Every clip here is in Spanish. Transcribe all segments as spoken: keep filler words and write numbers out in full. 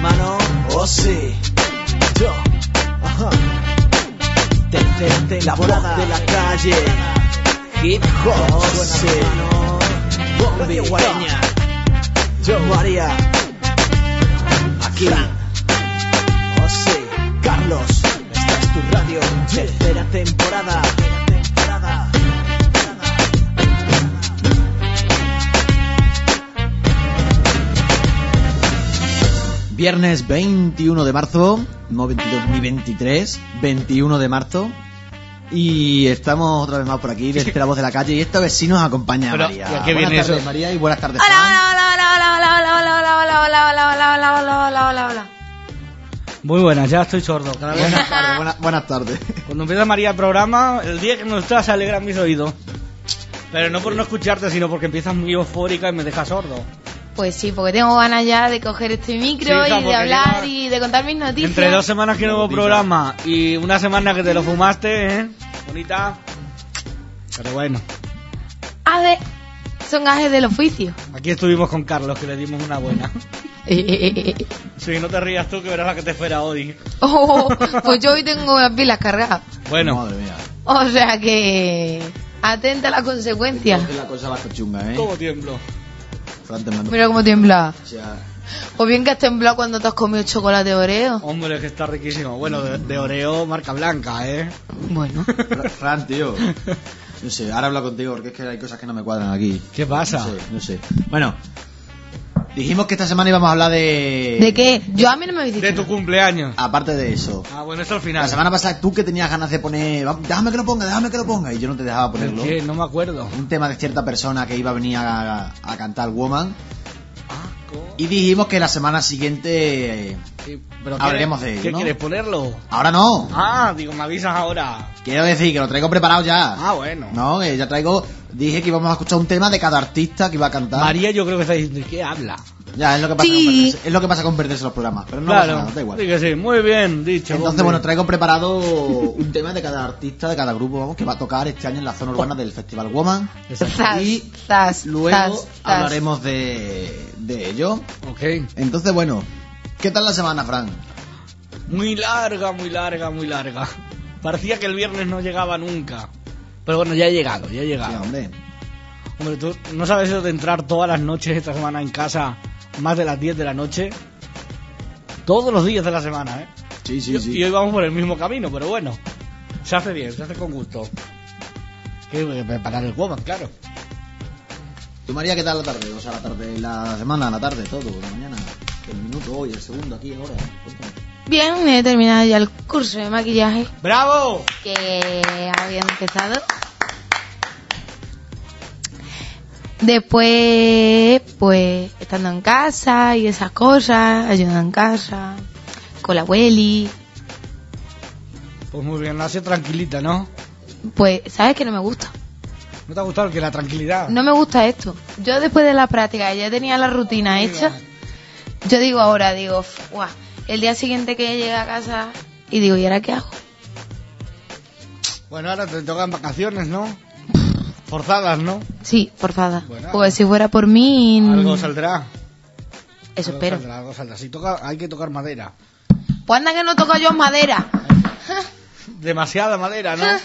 mano, oh sí. Yo, ajá. Tercera temporada de la calle. Hip hop, oh, sí. Bombi, Guareña. Yo, María. Aquí. Oh sí, Carlos. Esta es tu radio. Tercera temporada. Temporada. Viernes veintiuno de marzo, no veintidós ni veintitrés, veintiuno de marzo. Y estamos otra vez más por aquí, desde la voz de la calle. Y esta vez sí nos acompaña Pero, María. ¿a qué Buenas viene tardes, eso? María, y buenas tardes, Hola, Juan. hola, hola, hola, hola, hola, hola, hola, hola, hola, hola, hola, hola, hola, hola, hola, hola. Muy buenas, ya estoy sordo. Cada vez. Buenas tardes, buenas, buenas tardes. Cuando empieza María el programa, el día que no estás se alegran mis oídos. Pero no por no escucharte, sino porque empiezas muy eufórica y me dejas sordo. Pues sí, porque tengo ganas ya de coger este micro Sí, hija, y de porque hablar lleva- y de contar mis noticias. Entre dos semanas que no hubo Noticias. programa y una semana que te lo fumaste, ¿eh? Bonita. Pero bueno, A ver, son gajes del oficio. aquí estuvimos con Carlos, que le dimos una buena. Sí, no te rías tú, que verás la que te espera hoy. Oh, pues yo hoy tengo las pilas cargadas. Bueno, Madre mía. O sea que atenta a las consecuencias. Entonces la cosa va a estar chunga, ¿eh? ¿cómo tiemblo? Fran temblando. Mira cómo tiembla. O sea, O bien que has temblado cuando te has comido chocolate Oreo. Hombre, que está riquísimo. Bueno, de, de Oreo marca blanca, ¿eh? Bueno. Fra- Fran, tío. No sé, ahora hablo contigo porque es que hay cosas que no me cuadran aquí. ¿Qué pasa? No sé, no sé. Bueno, dijimos que esta semana íbamos a hablar de... ¿De qué? Yo a mí no me habéis dicho. De tu cumpleaños. Aparte de eso. Ah, bueno, esto al final. La semana pasada tú que tenías ganas de poner... "Va, déjame que lo ponga, déjame que lo ponga", y yo no te dejaba ¿Pero ponerlo. qué? No me acuerdo. Un tema de cierta persona que iba a venir a, a cantar Woman. Ah, co- Y dijimos que la semana siguiente... eh, Sí, pero hablaremos ¿quieres- de ello, ¿Qué ¿no? quieres ponerlo? Ahora no. Ah, digo, me avisas ahora. Quiero decir que lo traigo preparado ya. Ah, bueno. No, que ya traigo... Dije que íbamos a escuchar un tema de cada artista que iba a cantar. María, yo creo que está diciendo, ¿qué habla? Ya, es lo que pasa, Sí. con perderse, es lo que pasa con perderse los programas. Pero no claro, pasa nada, da igual. sí que sí, muy bien dicho. Entonces, hombre. bueno, traigo preparado un tema de cada artista, de cada grupo, vamos, que va a tocar este año en la zona urbana del Festival Woman. Zas, Y zas, luego zas, zas. hablaremos de, de ello. Ok. Entonces, bueno, ¿qué tal la semana, Fran? Muy larga, muy larga, muy larga. Parecía que el viernes no llegaba nunca. Pero bueno, ya he llegado, ya he Sí, llegado. hombre. Hombre, ¿tú no sabes eso de entrar todas las noches esta semana en casa, más de las diez de la noche? Todos los días de la semana, ¿eh? Sí, sí, y, sí. y hoy vamos por el mismo camino, pero bueno. Se hace bien, se hace con gusto. Que que preparar el Woman, claro. ¿Tú, María, qué tal la tarde? O sea, la tarde, la semana, la tarde, todo, la mañana, el minuto, hoy, el segundo, aquí, ahora. Cuéntame. Bien, he terminado ya el curso de maquillaje ¡Bravo! que había empezado. Después, pues, estando en casa y esas cosas, ayudando en casa, con la abueli. Pues muy bien, nace tranquilita, ¿no? Pues, ¿sabes que no me gusta? ¿No te ha gustado que la tranquilidad? No me gusta esto. Yo después de la práctica ya tenía la rutina hecha. Yo digo ahora, digo, guau, el día siguiente que llegue a casa y digo, ¿y ahora qué hago? Bueno, ahora te tocan vacaciones, ¿no? Forzadas, ¿no? Sí, por favor. Bueno. Pues si fuera por mí... Algo saldrá. Eso Algo espero. Saldrá, algo saldrá. Si toca, hay que tocar madera. Pues anda que no toco yo madera. Demasiada madera, ¿no?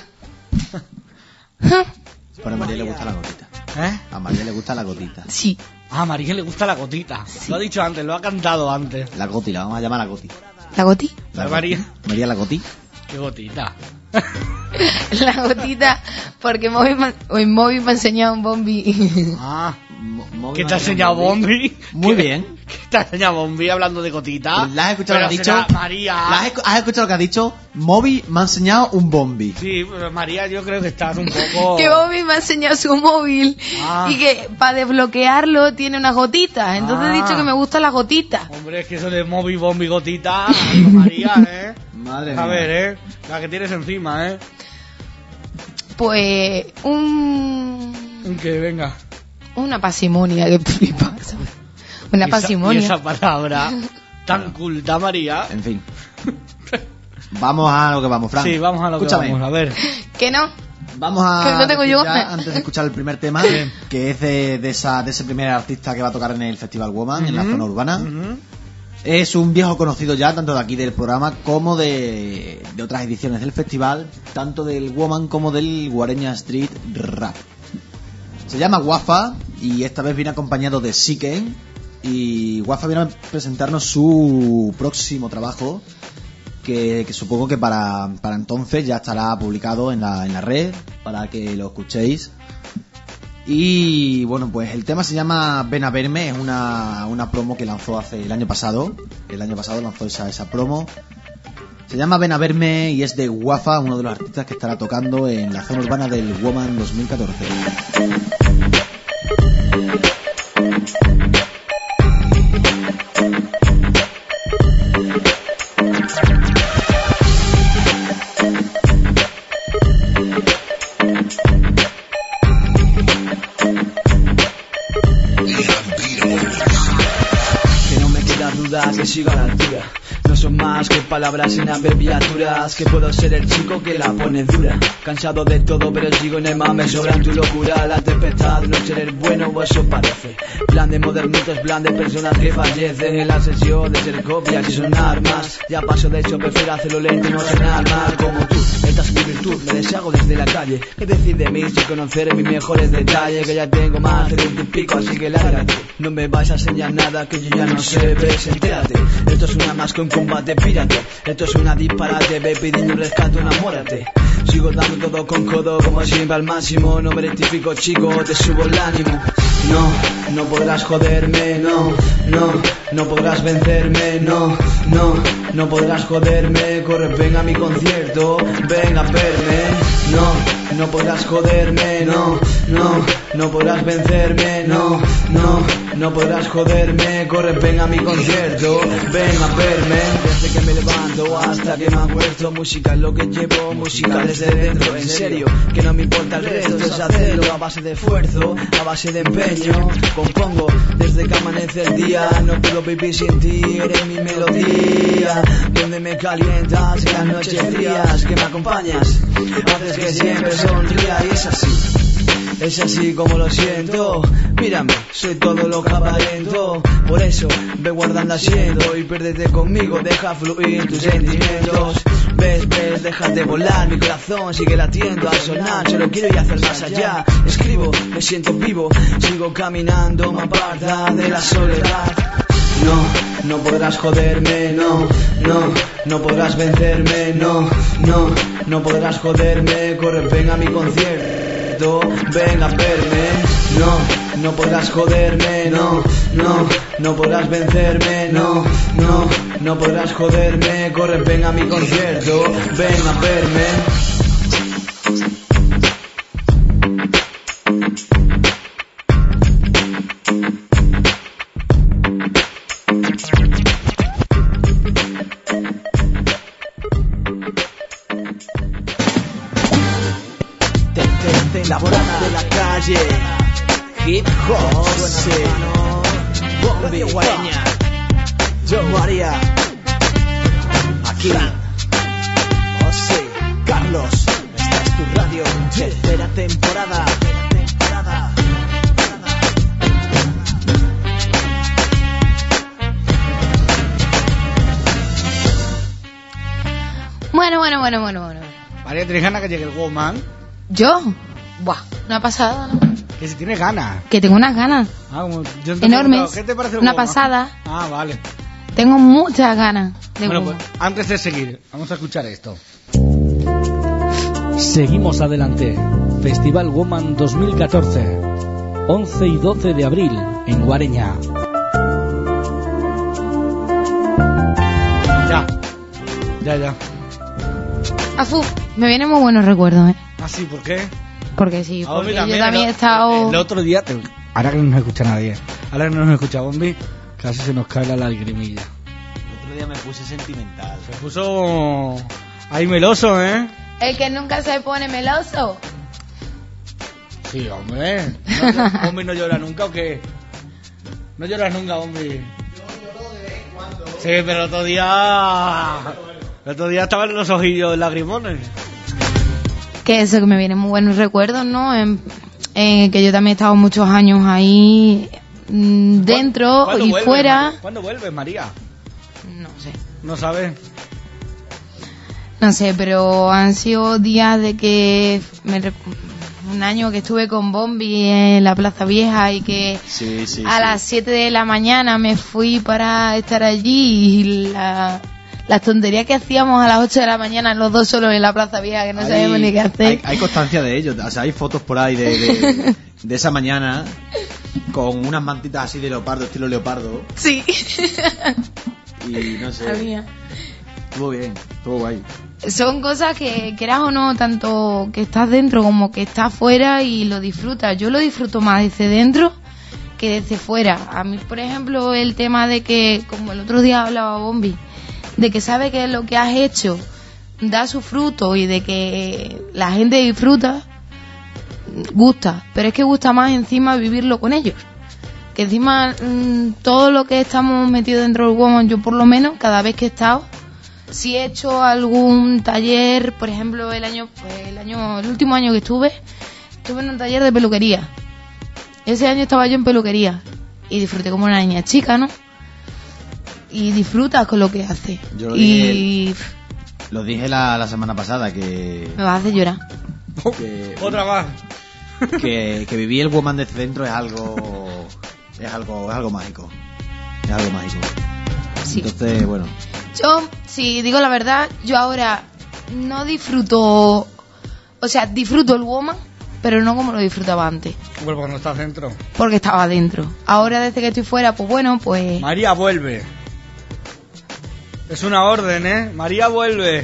Pero a María le gusta la gotita. ¿Eh? A María le gusta la gotita. Sí. Ah, a María le gusta la gotita. Lo ha dicho antes, lo ha cantado antes. La goti, la vamos a llamar la goti. ¿La goti? La goti. María. María la goti. Qué gotita. La gotita, porque Moby me, hoy Moby me ha enseñado un bombi. Ah, Mo- Moby ¿qué te María ha enseñado Bombi? Muy ¿Qué- bien. ¿Qué te ha enseñado Bombi hablando de gotita? ¿La has escuchado lo que ha Pero dicho? será María. ¿La has, escu- has escuchado lo que ha dicho? Moby me ha enseñado un bombi. Sí, pero María, yo creo que estás un poco... Que Moby me ha enseñado su móvil Ah. y que para desbloquearlo tiene unas gotitas. Entonces Ah. he dicho que me gustan las gotitas. Hombre, es que eso de Moby, Bombi, gotita... ay, María, ¿eh? Madre A mía. ver, ¿eh? La que tienes encima, ¿eh? Pues un Que venga. una pasimonia que flipas. Una Y esa- pasimonia. Y esa palabra tan culta, María. En fin. Vamos a lo que vamos, Fran. Sí, vamos a lo Escúchame. que vamos, a ver. Que no. Vamos a Que no tengo decir yo ya, ganas. antes de escuchar el primer tema, Bien. que es de, de esa, de ese primer artista que va a tocar en el Festival Woman, en la Ujú, zona urbana. ujú. Es un viejo conocido ya, tanto de aquí del programa como de, de otras ediciones del festival, tanto del Woman como del Guareña Street Rap. Se llama Wafa y esta vez viene acompañado de Siken. Y Wafa viene a presentarnos su próximo trabajo, que, que supongo que para, para entonces ya estará publicado en la, en la red, para que lo escuchéis. Y bueno, pues el tema se llama Ven a verme, es una, una promo que lanzó hace el año pasado. El año pasado lanzó esa, esa promo. Se llama Ven a verme y es de Wafa, uno de los artistas que estará tocando en la zona urbana del Woman dos mil catorce. Que sigo a la altura. No son más que palabras en abreviaturas. Que puedo ser el chico que la pone dura. Cansado de todo pero sigo en el mame. Sobran tu locura, la tempestad. No ser el bueno o eso parece. Plan de modernitos, plan de personas que fallecen en la sesión de ser copias y son armas. Ya paso de eso, prefiero hacerlo lento y no sonar mal como tú. Esta es mi virtud, me deshago desde la calle. ¿Qué decir de mí sin conocer mis mejores detalles? Que ya tengo más de veinte y pico, así que lárgate. No me vais a enseñar nada que yo ya no sé, ves, entérate. Esto es una más que un combate pirate. Esto es una disparate, ve pidiendo un rescate, enamórate. Sigo dando todo con codo, como siempre al máximo. No me rectifico, chico, te subo el ánimo. No, no podrás joderme, no, no, no podrás vencerme, no, no, no podrás joderme. Corre, ven a mi concierto, ven a verme. No, no podrás joderme, no, no, no podrás vencerme, no, no, no podrás joderme. Corre, ven a mi concierto, ven a verme. Desde que me levanto hasta que me acuesto, música es lo que llevo, música desde dentro. En serio, que no me importa el resto, es hacerlo a base de esfuerzo, a base de empeño. Compongo desde que amanece el día, no puedo vivir sin ti, eres mi melodía. Donde me calientas en las noches frías, que me acompañas, haces que siempre sonría. Y es así, es así como lo siento. Mírame, soy todo lo que aparento. Por eso, ve guardando asiento y pérdete conmigo, deja fluir tus sentimientos. Ves, ves, déjate volar, mi corazón sigue latiendo al sonar. Solo quiero ir hacer más allá. Escribo, me siento vivo, sigo caminando, me aparta de la soledad. No, no podrás joderme, no, no, no podrás vencerme, no, no, no podrás joderme. Corre, ven a mi concierto, ven a verme. No, no podrás joderme, no, no, no podrás vencerme, no, no, no podrás joderme. Corre, ven a mi concierto, ven a verme. Temporada de la calle, hip hop, José, Bombi, Guareña, yo María, aquí, José, Carlos, esta es tu radio, tercera temporada, temporada. Bueno, bueno, bueno, bueno, bueno. María, ¿tienes ganas que llegue el Woman? ¿Yo? Buah, una pasada, ¿no? Que si tienes ganas. Que tengo unas ganas. Ah, como yo te enormes. ¿Qué te parece el Una Woman? pasada. Ah, vale. Tengo muchas ganas de Bueno, Woman. pues antes de seguir, vamos a escuchar esto. Seguimos adelante. Festival Woman dos mil catorce. once y doce de abril en Guareña. Ya. Ya, ya. Afu, me vienen muy buenos recuerdos, ¿eh? Ah, sí, ¿por qué? Porque sí, Ah, porque Bombi, yo también he estado... El otro día... te- Ahora que no nos escucha nadie. Ahora que no nos escucha Bombi, casi se nos cae la lagrimilla. El otro día me puse sentimental. Se puso... ahí meloso, ¿eh? El que nunca se pone meloso. Sí, hombre. ¿No, no, ¿Bombi no llora nunca o qué? ¿No lloras nunca, Bombi? Yo lloro de vez en cuando. Sí, pero el otro día... El otro día estaban los ojillos lagrimones. Que eso, que me vienen muy buenos recuerdos, ¿no? En, en que yo también he estado muchos años ahí, mm, dentro ¿Cuándo y vuelves, fuera. María? ¿Cuándo vuelves, María? no sé. ¿No sabes? No sé, pero han sido días de que me, rec- un año que estuve con Bombi en la Plaza Vieja y que Sí, sí, a sí. las siete de la mañana me fui para estar allí y la, las tonterías que hacíamos a las ocho de la mañana los dos solos en la Plaza Vieja que no Hay- sabíamos ni qué hacer. Hay, hay constancia de ello, o sea, hay fotos por ahí de, de, de esa mañana con unas mantitas así de leopardo, estilo leopardo, Sí. y no sé, Había. estuvo bien, estuvo guay. Son cosas que, quieras o no, tanto que estás dentro como que estás fuera y lo disfrutas. Yo lo disfruto más desde dentro que desde fuera. A mí, por ejemplo, el tema de que, como el otro día hablaba Bombi, de que sabe que lo que has hecho da su fruto y de que la gente disfruta, gusta. Pero es que gusta más encima vivirlo con ellos. Que encima mmm, todo lo que estamos metidos dentro del Woman, yo por lo menos, cada vez que he estado, si he hecho algún taller, por ejemplo, el año, pues el año, el último año que estuve, estuve en un taller de peluquería. Ese año estaba yo en peluquería y disfruté como una niña chica, ¿no? Y disfrutas con lo que haces. Yo lo Y dije, lo dije la, la semana pasada que, me vas a hacer llorar. que, Otra más. que, que vivir el Woman desde dentro es algo, es algo, es algo mágico, es algo mágico. Sí. Entonces, bueno, Yo, si digo la verdad, yo ahora no disfruto, o sea, disfruto el Woman, pero no como lo disfrutaba antes, Vuelvo cuando estás dentro. porque estaba dentro. Ahora desde que estoy fuera, pues bueno, pues María, vuelve. Es una orden, ¿eh? María, vuelve.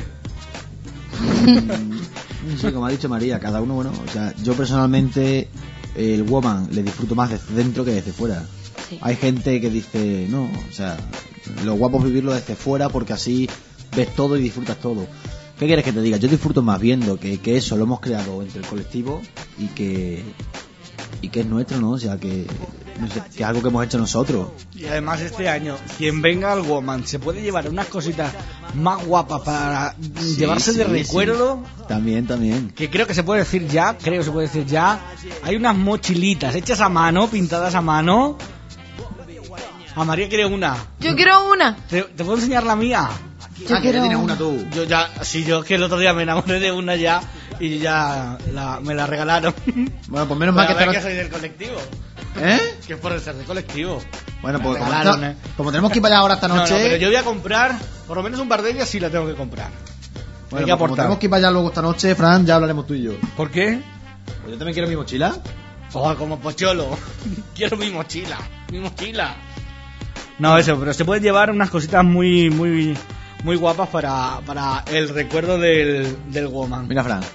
sí, como ha dicho María, cada uno, bueno, o sea, yo personalmente el Woman le disfruto más desde dentro que desde fuera. sí. Hay gente que dice, no, o sea, lo guapo es vivirlo desde fuera porque así ves todo y disfrutas todo. ¿Qué quieres que te diga? Yo disfruto más viendo que, que eso lo hemos creado entre el colectivo y que y que es nuestro, ¿no? O sea, que, no sé, que es algo que hemos hecho nosotros. Y además este año, quien venga al Woman se puede llevar unas cositas más guapas para Sí, llevarse de sí, recuerdo. sí. También, también. Que creo que se puede decir ya, creo que se puede decir ya. Hay unas mochilitas hechas a mano, pintadas a mano. A María quiere una. Yo quiero una. ¿Te, te puedo enseñar la mía? Yo Ah, que ya quiero tienes una tú. Yo ya, sí, yo es que el otro día me enamoré de una ya y ya la, me la regalaron. Bueno, pues menos mal que Pero a ver esta que no- soy del colectivo. ¿Eh? Que es por ser del colectivo. Bueno, Me pues como, regalaron, esta- ¿eh? como tenemos que ir para allá ahora esta No, no, noche... pero yo voy a comprar, por lo menos un par de ellas sí la tengo que comprar. Bueno, Hay que pues como aportar. tenemos que ir para allá luego esta noche, Fran, ya hablaremos tú y yo. ¿Por qué? Pues yo también quiero mi mochila. Oh, como pocholo. Quiero mi mochila. Mi mochila. No, eso, pero se pueden llevar unas cositas muy, muy, muy guapas para, para el recuerdo del, del Woman. Mira, Fran.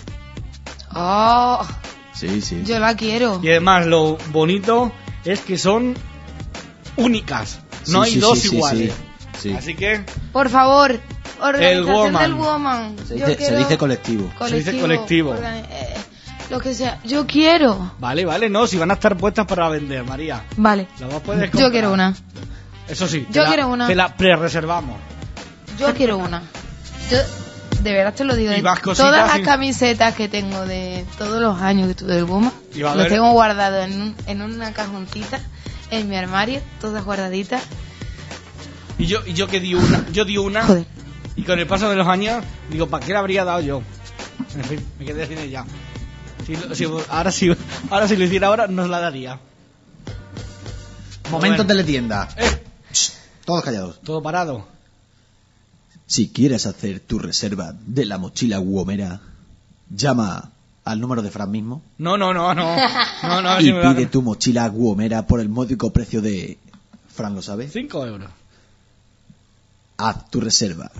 Oh, Sí, sí. yo la quiero. Y además lo bonito es que son únicas. No Sí, hay sí, dos sí, sí, iguales. sí. Sí. Así que Por favor, organización Woman. del Woman. Se Yo dice, se quiero- dice colectivo. Se dice colectivo. organi- eh, lo que sea. Yo quiero. Vale, vale, no, si van a estar puestas para vender, María. Vale. La vas a poder comprar. Yo quiero una. Eso sí. te Yo la- quiero una. Te la pre-reservamos. Yo quiero una. Yo, de verdad te lo digo. Y de más cositas todas las y- camisetas que tengo de todos los años que estuve del Woman, Y va a los haber- tengo guardados en, un- en una cajoncita en mi armario, todas guardaditas. Y yo, y yo que di una, yo di una, Joder. y con el paso de los años, digo, ¿para qué la habría dado yo? En fin, me quedé sin ella. Si, lo- si- ahora, si, ahora si lo hiciera ahora, nos la daría. Momento Bueno. teletienda. Eh, Shh, todos callados. todo parado. Si quieres hacer tu reserva de la mochila Womera, llama al número de Fran mismo No, no, no, no. No, no, y si me va- pide tu mochila Womera por el módico precio de... Fran lo sabe. Cinco euros. Haz tu reserva.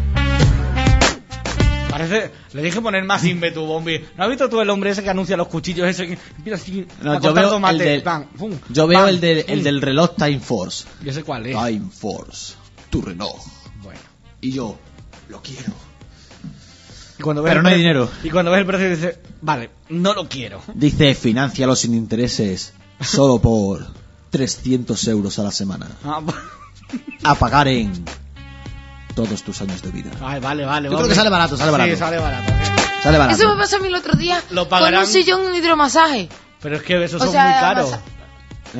Parece, le dije poner más ímpetu, Bombi. ¿No has visto tú el hombre ese que anuncia los cuchillos ese que empieza así No, a yo cortar veo tomate? el del- Pam, pum, Yo veo pam, el, de- pum. el del reloj Time Force. ¿Y ese cuál es? Time Force. Tu reloj. Bueno. Y yo, lo quiero. Y cuando ves Pero el no hay pre- dinero. Y cuando ves el precio dices, vale, no lo quiero. Dice, financialo sin intereses, solo por trescientos euros a la semana. Ah, A pagar en todos tus años de vida. Ay, vale, vale. Yo creo Bombi. que sale barato, sale barato. Sí, sale barato. sí. Sale barato. Eso me pasó a mí el otro día Lo con pagarán- un sillón hidromasaje. Pero es que esos O son sea, muy caros. masa- ¿Eh?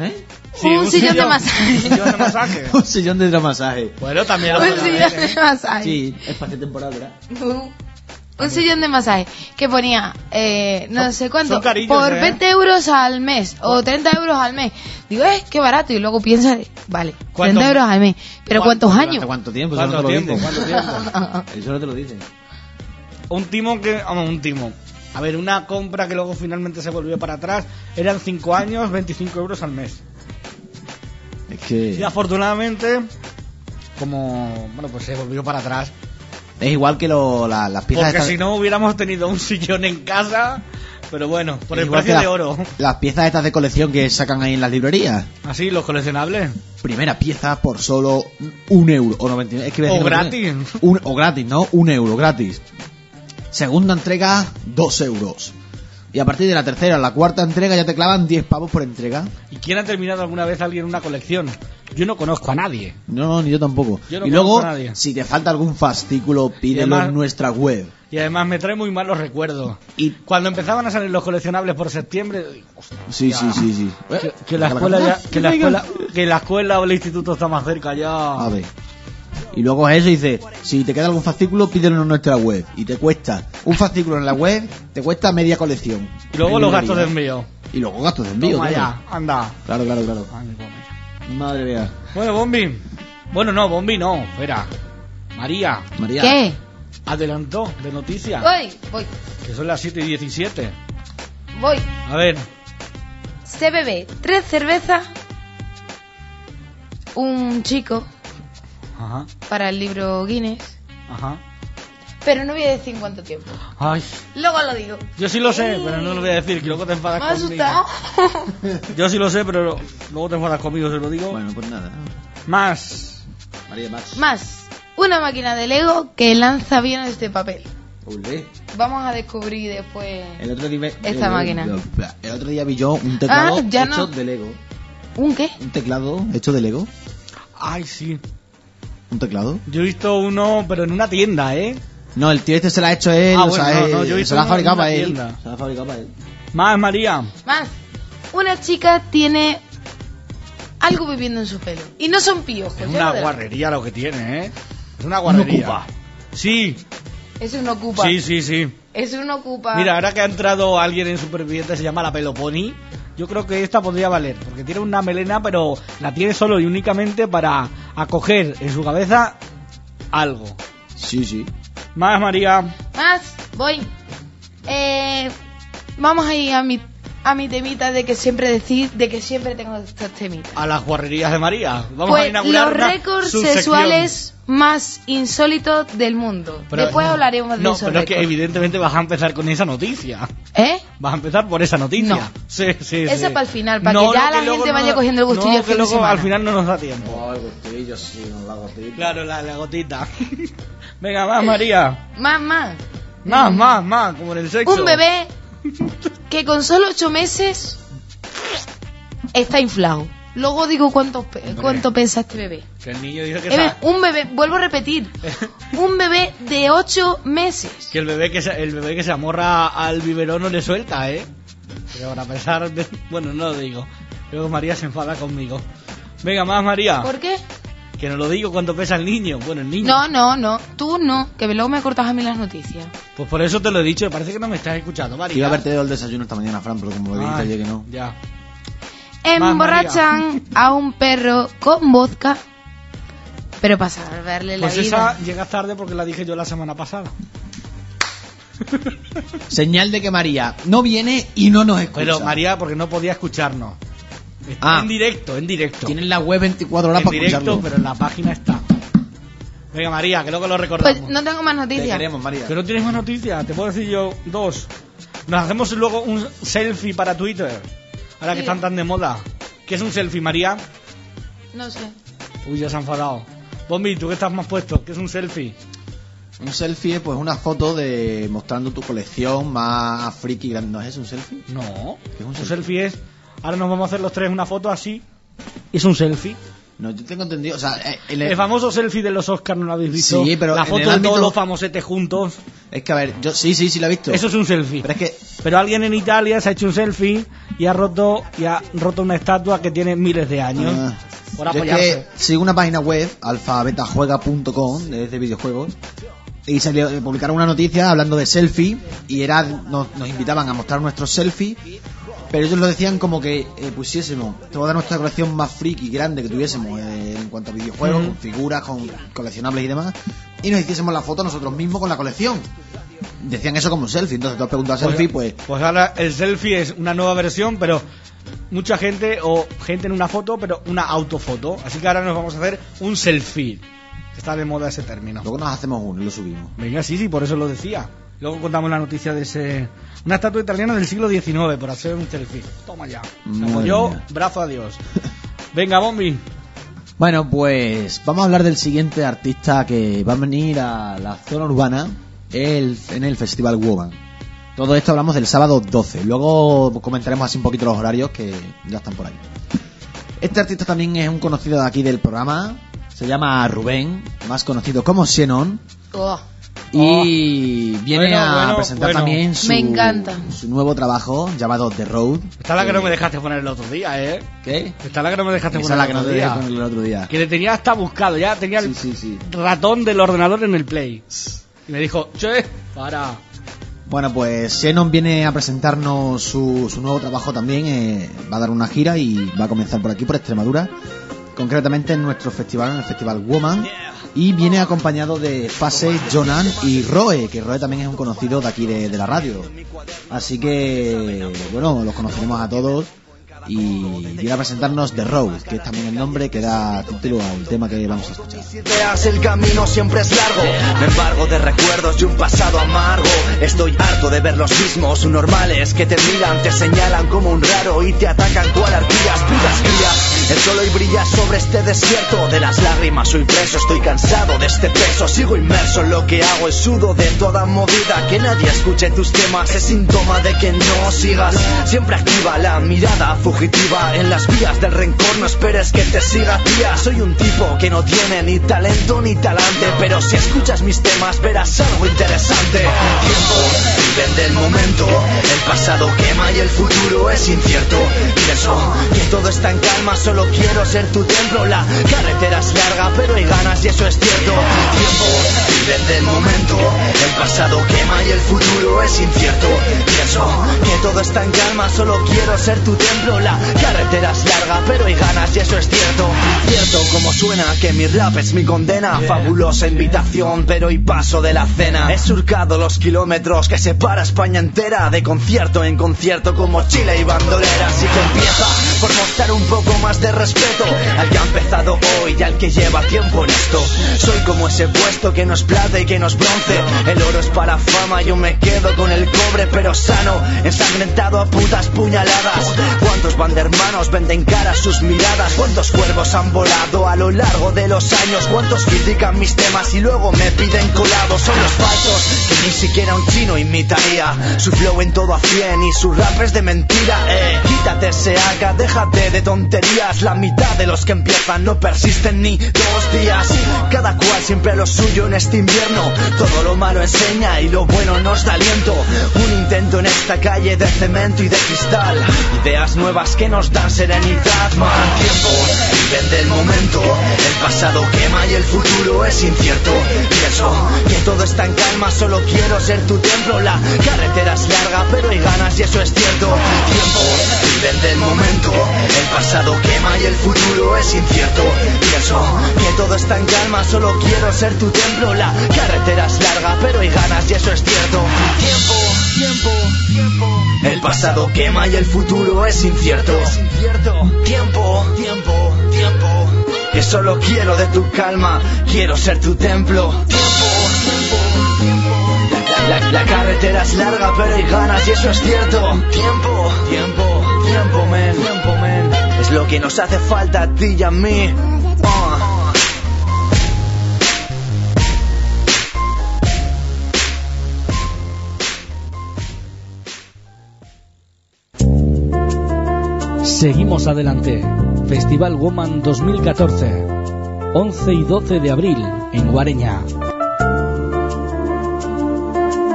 Sí, un, un sillón, sillón de masaje. Un sillón de masaje. Un sillón de masaje. Bueno, también lo Un puedo sillón ver, ¿eh? de masaje. Sí, espacio temporal, ¿verdad? Un, un sillón de masaje que ponía, eh, no Son- sé cuánto, son cariños, por ¿eh? veinte euros al mes o treinta euros al mes. Digo, eh, qué barato. Y luego piensa, vale, ¿Cuánto- treinta euros al mes. Pero cuánto- ¿cuántos ¿Durante años? cuánto tiempo? Eso ¿Cuánto no te lo tiempo? dicen. ¿Cuánto tiempo? Eso no te lo dicen. Un timo que... Vamos, un timo. A ver, una compra que luego finalmente se volvió para atrás. Eran cinco años, veinticinco euros al mes. Es que... Y afortunadamente, como... Bueno, pues se volvió para atrás. Es igual que lo, la- las piezas Porque estas... si no hubiéramos tenido un sillón en casa. Pero bueno, por es el igual precio que de la- oro. Las piezas estas de colección que sacan ahí en las librerías. Así, los coleccionables. Primera pieza por solo un euro. O noventa y nueve. Es que voy a O decir gratis. Un, o gratis, ¿no? Un euro, gratis. Segunda entrega, dos euros. Y a partir de la tercera o la cuarta entrega ya te clavan diez pavos por entrega. ¿Y quién ha terminado alguna vez alguien una colección? Yo no conozco a nadie. No, no, ni yo tampoco. Yo no y luego, conozco a nadie. si te falta algún fascículo, pídelo además- en nuestra web. Y además me trae muy malos recuerdos. Y Cuando empezaban a salir los coleccionables por septiembre, hostia, sí, sí, sí, sí. que, que la escuela ya, que la escuela, que la escuela o el instituto está más cerca ya. A ver. Y luego es eso, dice, si te queda algún fascículo, pídelo en nuestra web. Y te cuesta, un fascículo en la web, te cuesta media colección. Y luego En los librería. gastos de envío. Y luego gastos de envío, Toma claro. ya, anda. Claro, claro, claro. Ay, mi come. Madre mía. Bueno, Bombi. Bueno, no, Bombi no. Espera. María María. ¿Qué? adelantó de noticias. Voy, voy, Que son las siete y diecisiete. voy. A ver. Se bebe tres cervezas, un chico Ajá, para el libro Guinness, ajá. pero no voy a decir en cuánto tiempo. Ay. Luego lo digo. Yo sí lo sé, pero no lo voy a decir, que luego te enfadas Me ha conmigo. asustado. Yo sí lo sé, pero luego te enfadas conmigo, se lo digo. Bueno, pues nada. Más. María más. Más, una máquina de Lego que lanza aviones de papel. Olé. Vamos a descubrir después El otro día esta el, máquina. El otro día vi yo un teclado Ah, ya hecho no. de Lego. ¿Un qué? Un teclado hecho de Lego. Ay, sí. Un teclado. Yo he visto uno, pero en una tienda, ¿eh? No, el tío este se lo ha hecho él. Ah, o bueno, sea, no, no, él- yo he visto se lo ha uno en fabricado una para él. tienda. Se lo ha fabricado para él. Más, María. Más, una chica tiene algo viviendo en su pelo. Y no son piojos. Es ya una lo verás. guarrería lo que tiene, ¿eh? Es una guarrería. ocupa. Sí, Es un ocupa. sí, sí, sí. Es un ocupa. Mira, ahora que ha entrado alguien en Superviviente, se llama la Peloponi. Yo creo que esta podría valer, porque tiene una melena, pero la tiene solo y únicamente para acoger en su cabeza algo. Sí, sí. Más, María. Más, voy. Eh, vamos a ir a mi, a mi temita de que siempre decir, de que siempre tengo estos temitas. A las guarrerías de María. Vamos a Pues inaugurar los una récords subsección. sexuales más insólitos del mundo. Pero- Después hablaremos de No, esos pero es que récords. evidentemente vas a empezar con esa noticia. ¿Eh? Vas a empezar por esa noticia. No. Sí, sí, Esa sí. para el final, para que ya la luego gente vaya nos- cogiendo el gustillo No, el que fin de luego semana. al final no nos da tiempo. Oh, el gustillo, sí, no la gotita. Claro, la, la gotita. Venga, más, María. Más, más. Más, más, más, como en el sexo. Un bebé que con solo ocho meses está inflado. Luego digo cuánto, pe- Hombre. cuánto pesa este bebé. Que el niño dice que, Eh, sa- un bebé, vuelvo a repetir, un bebé de ocho meses. que el bebé que se, el bebé que se amorra al biberón no le suelta, ¿eh? Pero a pesar de... Bueno, no lo digo. Luego María se enfada conmigo. Venga, más, María. ¿Por qué? Que no lo digo cuánto pesa el niño. Bueno, el niño. No, no, no, tú no, que luego me cortas a mí las noticias. Pues por eso te lo he dicho. Me parece que no me estás escuchando, María. Iba a haberte dado el desayuno esta mañana, Fran, pero como me dijiste Ay, ayer que no. Ya. Emborrachan a un perro con vodka, pero para salvarle la Pues vida. esa llega tarde porque la dije yo la semana pasada. Señal de que María no viene y no nos escucha. Pero María, porque no podía escucharnos. Está Ah. en directo, en directo. Tienen la web veinticuatro horas en para directo, escucharlo. pero en la página está. Venga, María, que luego lo recordamos. Pues no tengo más Te noticias. queremos, María. Que no tienes más noticias, te puedo decir yo dos. Nos hacemos luego un selfie para Twitter. Ahora que Sí. están tan de moda. ¿Qué es un selfie, María? No sé. Uy, ya se han enfadado. Bombi, ¿tú qué estás más puesto? ¿Qué es un selfie? Un selfie es pues una foto de mostrando tu colección más friki grande. ¿No es eso un selfie? No. ¿Qué es un Un selfie? selfie es... Ahora nos vamos a hacer los tres una foto así. Es un selfie. No, yo tengo entendido, o sea, eh, el, El famoso selfie de los Oscars, ¿no lo habéis visto? Sí, pero La en foto el de ámbito- todos los famosetes juntos. Es que a ver, yo sí, sí, sí lo he visto. Eso es un selfie. Pero es que Pero alguien en Italia se ha hecho un selfie y ha roto y ha roto una estatua que tiene miles de años ah, por yo es apoyarse. que sigo una página web, alfabetajuega punto com, de, de videojuegos, y salió, publicaron una noticia hablando de selfie y era nos, nos invitaban a mostrar nuestros selfies, pero ellos lo decían como que eh, pusiésemos toda nuestra colección más friki grande que tuviésemos eh, en cuanto a videojuegos, Mm. con figuras, con coleccionables y demás, y nos hiciésemos la foto nosotros mismos con la colección. Decían eso como un selfie, entonces tú has preguntado a selfie, pues Pues ahora el selfie es una nueva versión, pero mucha gente o gente en una foto, pero una autofoto. Así que ahora nos vamos a hacer un selfie. Está de moda ese término. luego nos hacemos uno y lo subimos. Venga, sí, sí, por eso lo decía. Luego contamos la noticia de ese... Una estatua italiana del siglo diecinueve por hacer un selfie. Toma ya. Se Madre apoyó, mía. brazo a Dios. Venga, Bombi. Bueno, pues vamos a hablar del siguiente artista que va a venir a la zona urbana el, en el Festival Woman. Todo esto hablamos del sábado doce. Luego comentaremos así un poquito los horarios que ya están por ahí. Este artista también es un conocido de aquí del programa. Se llama Rubén, más conocido como Xenon. Oh, Y viene Bueno, a bueno, presentar bueno. también su, Me encanta. su nuevo trabajo llamado The Road. Esta es la que Eh, no me dejaste poner el otro día, ¿eh? ¿Qué? Esta es la que no me dejaste Esa poner es la el que no otro te dejé día. poner el otro día. Que le tenía hasta buscado, ya tenía el Sí, sí, sí. ratón del ordenador en el Play. Y me dijo, che, para. Bueno, pues Xenon viene a presentarnos su, su nuevo trabajo también. eh, va a dar una gira y va a comenzar por aquí, por Extremadura. Concretamente en nuestro festival, en el Festival Woman. Y viene acompañado de Fase, Jonan y Roe, que Roe también es un conocido de aquí de, de la radio. Así que, bueno, los conoceremos a todos. Y viene a presentarnos The Road, que es también el nombre que da título al tema que vamos a escuchar. Ideas, el camino siempre es largo. Me embargo de recuerdos de un pasado amargo. Estoy harto de ver los mismos subnormales que te miran, te señalan como un raro y te atacan cual arpías, putas crías. El sol hoy brilla sobre este desierto. De las lágrimas soy preso, estoy cansado de este peso. Sigo inmerso en lo que hago, es sudo de toda movida. Que nadie escuche tus temas es síntoma de que no sigas. Siempre activa la mirada fugitiva en las vías del rencor, no esperes que te siga, tía. Soy un tipo que no tiene ni talento ni talante, pero si escuchas mis temas verás algo interesante. Tiempo, viven del momento. El pasado quema y el futuro es incierto. Pienso que todo está en calma, solo quiero ser tu templo. La carretera es larga pero hay ganas y eso es cierto. Tiempo, viven del momento. El pasado quema y el futuro es incierto. Pienso que todo está en calma, solo quiero ser tu templo. La carretera es larga pero hay ganas y eso es cierto. Cierto como suena que mi rap es mi condena. Fabulosa invitación pero hoy paso de la cena. He surcado los kilómetros que separa España entera. De concierto en concierto como Chile y bandolera. Así que empieza por mostrar un poco más de respeto al que ha empezado hoy y al que lleva tiempo en esto. Soy como ese puesto que no es plata y que no es bronce. El oro es para fama, yo me quedo con el cobre pero sano, ensangrentado a putas puñaladas. ¿Cuántos van de hermanos venden cara a sus miradas? ¿Cuántos cuervos han volado a lo largo de los años? ¿Cuántos critican mis temas y luego me piden colado? Son los falsos que ni siquiera un chino imitaría. Su flow en todo a cien y su rap es de mentira. Eh, quítate ese haga, déjate de tonterías. La mitad de los que empiezan no persisten ni dos días. Cada cual siempre lo suyo en este invierno. Todo lo malo enseña y lo bueno nos da aliento. Un intento en esta calle de cemento y de cristal. Ideas nuevas que nos dan serenidad. Mal tiempo, viven del momento. El pasado quema y el futuro es incierto. Pienso que todo está en calma, solo quiero ser tu templo. La carretera es larga pero hay ganas y eso es cierto. Tiempo, viven del momento. El pasado quema y el futuro es incierto. Pienso que todo está en calma, solo quiero ser tu templo. La carretera es larga pero hay ganas y eso es cierto. Tiempo, tiempo, tiempo. El pasado quema y el futuro es incierto. Tiempo, tiempo, tiempo. Que solo quiero de tu calma, quiero ser tu templo. Tiempo, tiempo, tiempo. La, la, la carretera es larga pero hay ganas y eso es cierto. Tiempo, tiempo, tiempo, men, tiempo, men. Es lo que nos hace falta a ti y a mí. Uh. Seguimos adelante. Festival Woman dos mil catorce, once y doce de abril en Guareña.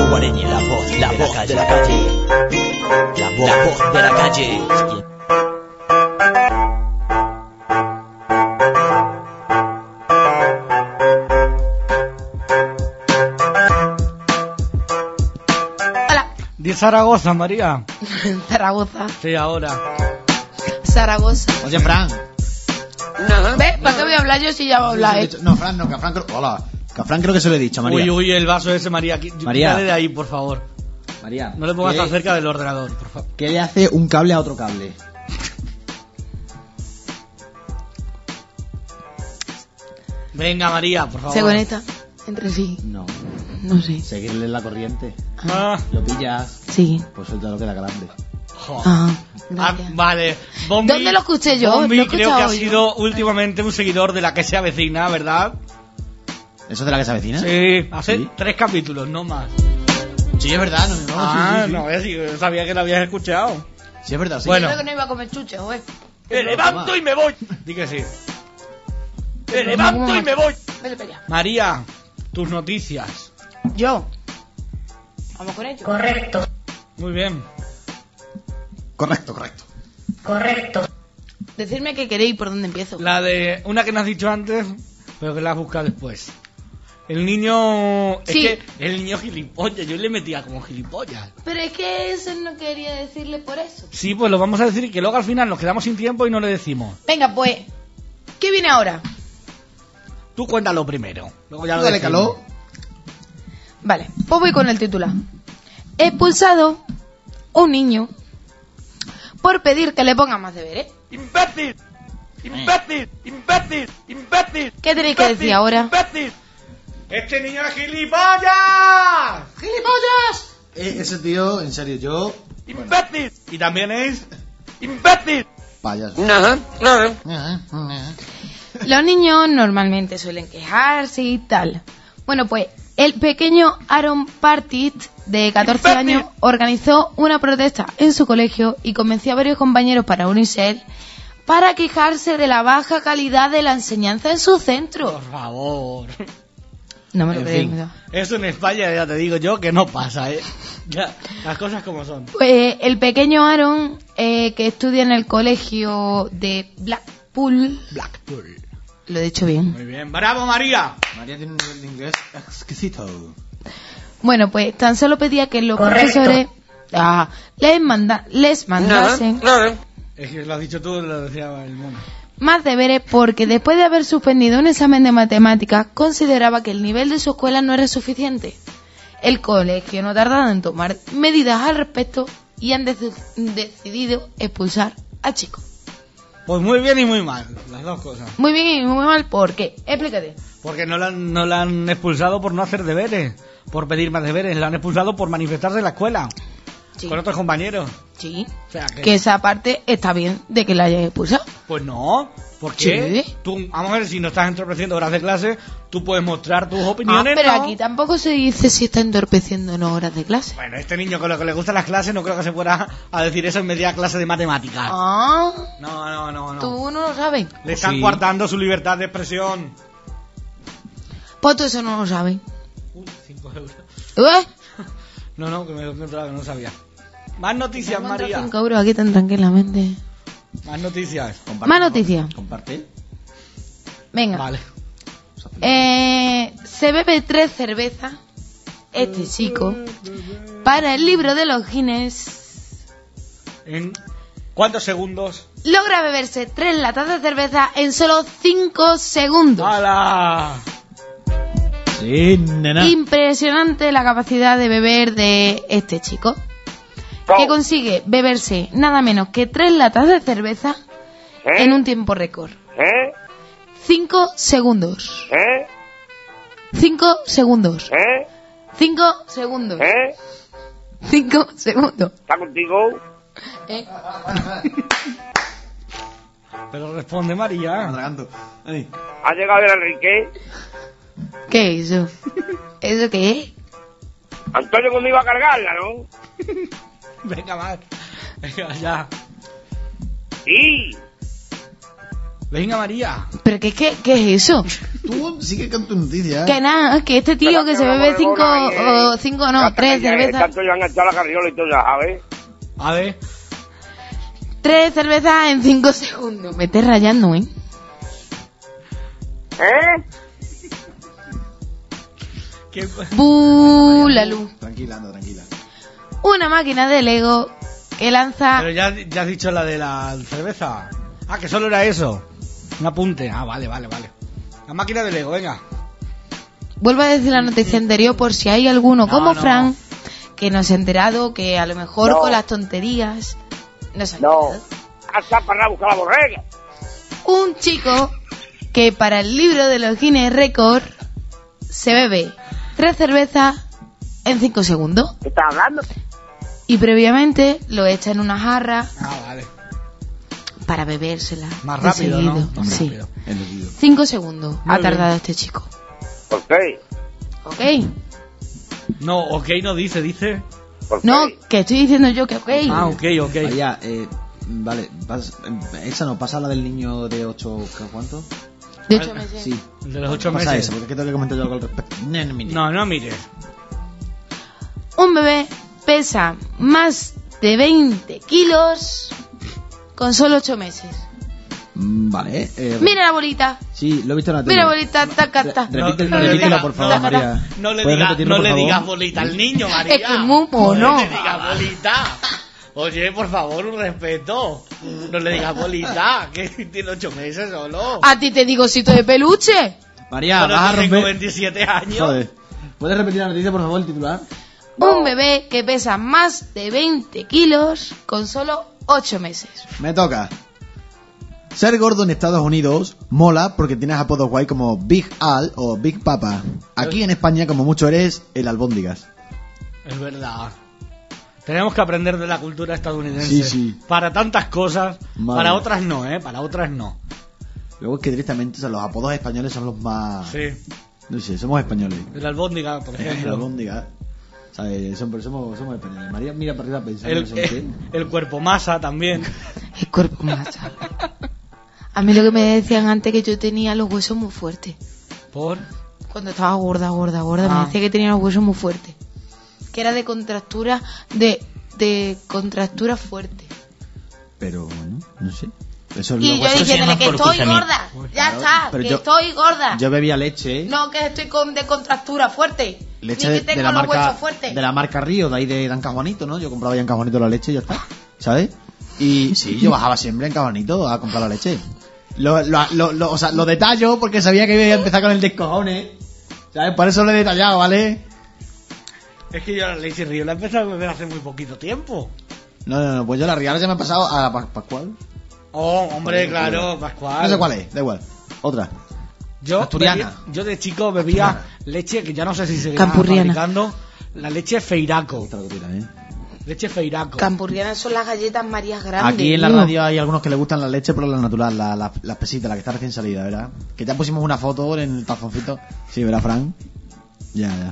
Guareña, la voz, la voz de la calle. La voz, la voz de la calle. De Zaragoza, María. Zaragoza. Sí, ahora. Zaragoza. Oye, Fran. ¿Ves? ¿Para qué voy a hablar yo si ya va a hablar, eh? No, Fran, no, que a Fran creo... Hola. Que a Fran creo que se lo he dicho, María. Uy, uy, el vaso ese, María. María. Quítale de ahí, por favor. María. No le pongas ¿qué- tan cerca del ordenador, por favor. ¿Qué le hace un cable a otro cable? Venga, María, por favor. Se conecta entre sí. No. No sé. Seguirle la corriente. Ah, Lo pillas, Sí. pues suelta lo que da grande. jo. Ah, Ah, gracias. vale. Bombi, ¿Dónde lo escuché yo? Bombi Lo he creo que ha escuchado yo. sido últimamente un seguidor de la que se avecina, ¿verdad? ¿Eso es de la que se avecina? Sí, hace ¿Sí? tres capítulos, no más. Sí, es verdad. No, no, ah, sí, sí, sí. no, es decir, sabía que lo habías escuchado. Sí, es verdad, sí. Bueno. Yo creo que no iba a comer chuches, güey. Me levanto y me voy. Di que sí. Me levanto y me voy. Vete para allá. María, tus noticias. Yo. Vamos con ello. Correcto, Muy bien. Correcto, correcto. correcto. Decidme qué queréis, por dónde empiezo. La de una que no has dicho antes, pero que la has buscado después. El niño... Sí. Es que el niño gilipollas, yo le metía como gilipollas. Pero es que eso no quería decirle por eso. Sí, pues lo vamos a decir y que luego al final nos quedamos sin tiempo y no le decimos. Venga, pues. ¿Qué viene ahora? Tú cuéntalo primero. Luego ya lo Dale, decimos. caló. Vale, pues voy con el titular. Expulsado un niño por pedir que le pongan más deberes. ¡Imbécil! ¡Imbécil! ¡Imbécil! ¡Imbécil! ¿Qué tenéis que decir ahora? ¡Imbécil! ¡Este niño es gilipollas! ¡Gilipollas! Eh, ese tío, en serio, yo... ¡Imbécil! Y también es... ¡Imbécil! Payaso. Los niños normalmente suelen quejarse y tal. Bueno, pues el pequeño Aaron Partit, de catorce años, organizó una protesta en su colegio y convenció a varios compañeros para unirse a él para quejarse de la baja calidad de la enseñanza en su centro. Por favor. No me lo En creo. fin. ¿verdad? Eso en España ya te digo yo que no pasa, ¿eh? Ya, las cosas como son. Pues el pequeño Aaron, eh, que estudia en el colegio de Blackpool, Blackpool. lo he dicho bien. Muy bien. ¡Bravo, María! María tiene un nivel de inglés exquisito. Bueno, pues tan solo pedía que los Correcto. profesores ah, les, manda, les mandasen Es que lo has dicho tú, lo decía el mono. más deberes porque después de haber suspendido un examen de matemáticas consideraba que el nivel de su escuela no era suficiente. El colegio no tardaba en tomar medidas al respecto y han dec- decidido expulsar al chico. Pues muy bien y muy mal, las dos cosas. Muy bien y muy mal, ¿por qué? Explícate. Porque no la, han- no la han expulsado por no hacer deberes, por pedir más deberes, la han expulsado por manifestarse en la escuela, Sí. con otros compañeros. Sí. O sea, que... Que esa parte está bien de que la hayas expulsado. Pues no, ¿por qué? Sí. Tú, vamos a ver, si no estás entorpeciendo horas de clase, tú puedes mostrar tus Ah, opiniones, pero ¿no? aquí tampoco se dice si está entorpeciendo no horas de clase. Bueno, este niño con lo que le gustan las clases no creo que se fuera a decir eso en media clase de matemáticas. Ah, No, no, no, no. tú no lo sabes. Le están Sí. coartando su libertad de expresión. Pues tú eso no lo sabes. Uy, cinco euros. ¿Eh? No, no, que me lo he encontrado, que no sabía. Más noticias, Me encuentro María. cinco euros aquí tan tranquilamente. Más noticias. Comparte, Más noticias. Comparte. Venga. Vale. Eh, se bebe tres cervezas. Este chico. Para el libro de los Guinness. ¿En cuántos segundos? Logra beberse tres latas de cerveza en solo cinco segundos. ¡Hala! Sí, nena. Impresionante la capacidad de beber de este chico, que consigue beberse nada menos que tres latas de cerveza en un tiempo récord. ¿Eh? Cinco segundos. ¿Eh? Cinco segundos. ¿Eh? Cinco segundos. ¿Eh? Cinco segundos. ¿Está contigo? ¿Eh? Pero responde María. Atragando. Ay. ¿Ha llegado el Enrique? ¿Qué es eso? ¿Eso qué es? Antonio cuando iba a cargarla, ¿no? Venga, más. Venga, ya. Sí. Venga, María. ¿Pero qué, qué, qué es eso? Tú sigue con tu noticia. Que nada, que este tío que se bebe cinco, o cinco no, tres cervezas. Tanto ya han echado la carriola y todo ya, ¿sabes? A ver. Tres cervezas en cinco segundos. Me estés rayando, ¿eh? ¿Eh? ¿Qué? ¡Bú! La luz. Tranquila, anda, tranquila. Una máquina de Lego que lanza... Pero ya, ya has dicho la de la cerveza. Ah, que solo era eso. Un apunte. Ah, vale, vale, vale. La máquina de Lego, venga. Vuelvo a decir la noticia anterior por si hay alguno No, como no. Fran que no se ha enterado, que a lo mejor No. con las tonterías no se ha No. enterado. Hasta para a buscar la borrega. Un chico que para el libro de los Guinness Record se bebe tres cervezas en cinco segundos ¿Qué estás hablando? y previamente lo echa en una jarra Ah, vale. para bebérsela. Más de rápido, ¿no? seguido. Más Sí. rápido. Entendido. Cinco segundos Muy ha tardado bien. este chico. ¿Por qué? ¿Ok? No, ok, no dice, dice. ¿Por qué? No, que estoy diciendo yo que ok. Ah, ok, ok. María, eh, vale, vas, eh, esa no, pasa la del niño de ocho, ¿cuánto? De ocho meses. Sí. De los ocho Pasa meses. eso, porque es que tengo que comentar yo algo al respecto. No, no, mire. No, no mires. Un bebé pesa más de veinte kilos con solo ocho meses. Mm, Vale, eh, Mira la bolita. sí, lo he visto en la tele. Mira la bolita, taca, Re- taca. repite- No, no le repítelo, diga- por favor, no, María. No le, ¿Puedes diga, repetirlo, no por le favor? digas bolita al niño, María. Es que es muy mono. No le digas bolita. Oye, por favor, un respeto. No le digas bolita, que tiene ocho meses solo. A ti te digo osito de peluche. María, Pero vas a yo tengo romper. veintisiete años. Joder. ¿Puedes repetir la noticia, por favor, el titular? Un bebé que pesa más de veinte kilos con solo ocho meses. Me toca. Ser gordo en Estados Unidos mola porque tienes apodos guay como Big Al o Big Papa. Aquí en España, como mucho, eres el albóndigas. Es verdad. Tenemos que aprender de la cultura estadounidense. Sí, sí. Para tantas cosas, Madre. para otras no, ¿eh? Para otras no. Luego es que directamente, o sea, los apodos españoles son los más... Sí. No sé, somos españoles. El albóndiga, por El ejemplo. albóndigas. ¿Sabes? Somos, somos, somos españoles. María mira para arriba pensando El, no sé en qué. el cuerpo masa también. El cuerpo masa. A mí lo que me decían antes que yo tenía los huesos muy fuertes. Por... Cuando estaba gorda, gorda, gorda, Ah. me decía que tenía los huesos muy fuertes. Que era de contractura, de, de contractura fuerte. Pero, bueno, no sé. Eso es Y lo yo huesos- diciéndole que estoy gorda. Ya Claro, está, pero que yo- estoy gorda. Yo bebía leche. No, que estoy con de contractura fuerte. Leche Ni de, que de tengo la los marca huesos fuertes. de la marca Río, de ahí de Dan Cajuanito, ¿no? Yo compraba ya en Cajuanito la leche y ya está, ¿sabes? Y sí, yo bajaba siempre en Cajuanito a comprar la leche. Lo, lo, lo, lo- o sea, lo detallo porque sabía que iba a empezar con el descojones, ¿sabes? Por eso lo he detallado, ¿vale? Es que yo la leche río la empecé a beber hace muy poquito tiempo. No, no, no, pues yo la Rial ya me he pasado a la Pa- Pascual. Oh, hombre, claro, Pascual. No sé cuál es, da igual. Otra. Yo, Asturiana. bebí- yo de chico bebía leche que ya no sé si se Campurriana. fabricando. La leche Feiraco. Esta lo que tira, ¿eh? Leche Feiraco. Campurrianas son las galletas Marías grandes. Aquí en la tío. radio hay algunos que les gustan la leche, pero la natural, la, la, la espesita, la que está recién salida, ¿verdad? Que ya pusimos una foto en el tazoncito. Sí, ¿verdad, Fran? Ya, ya.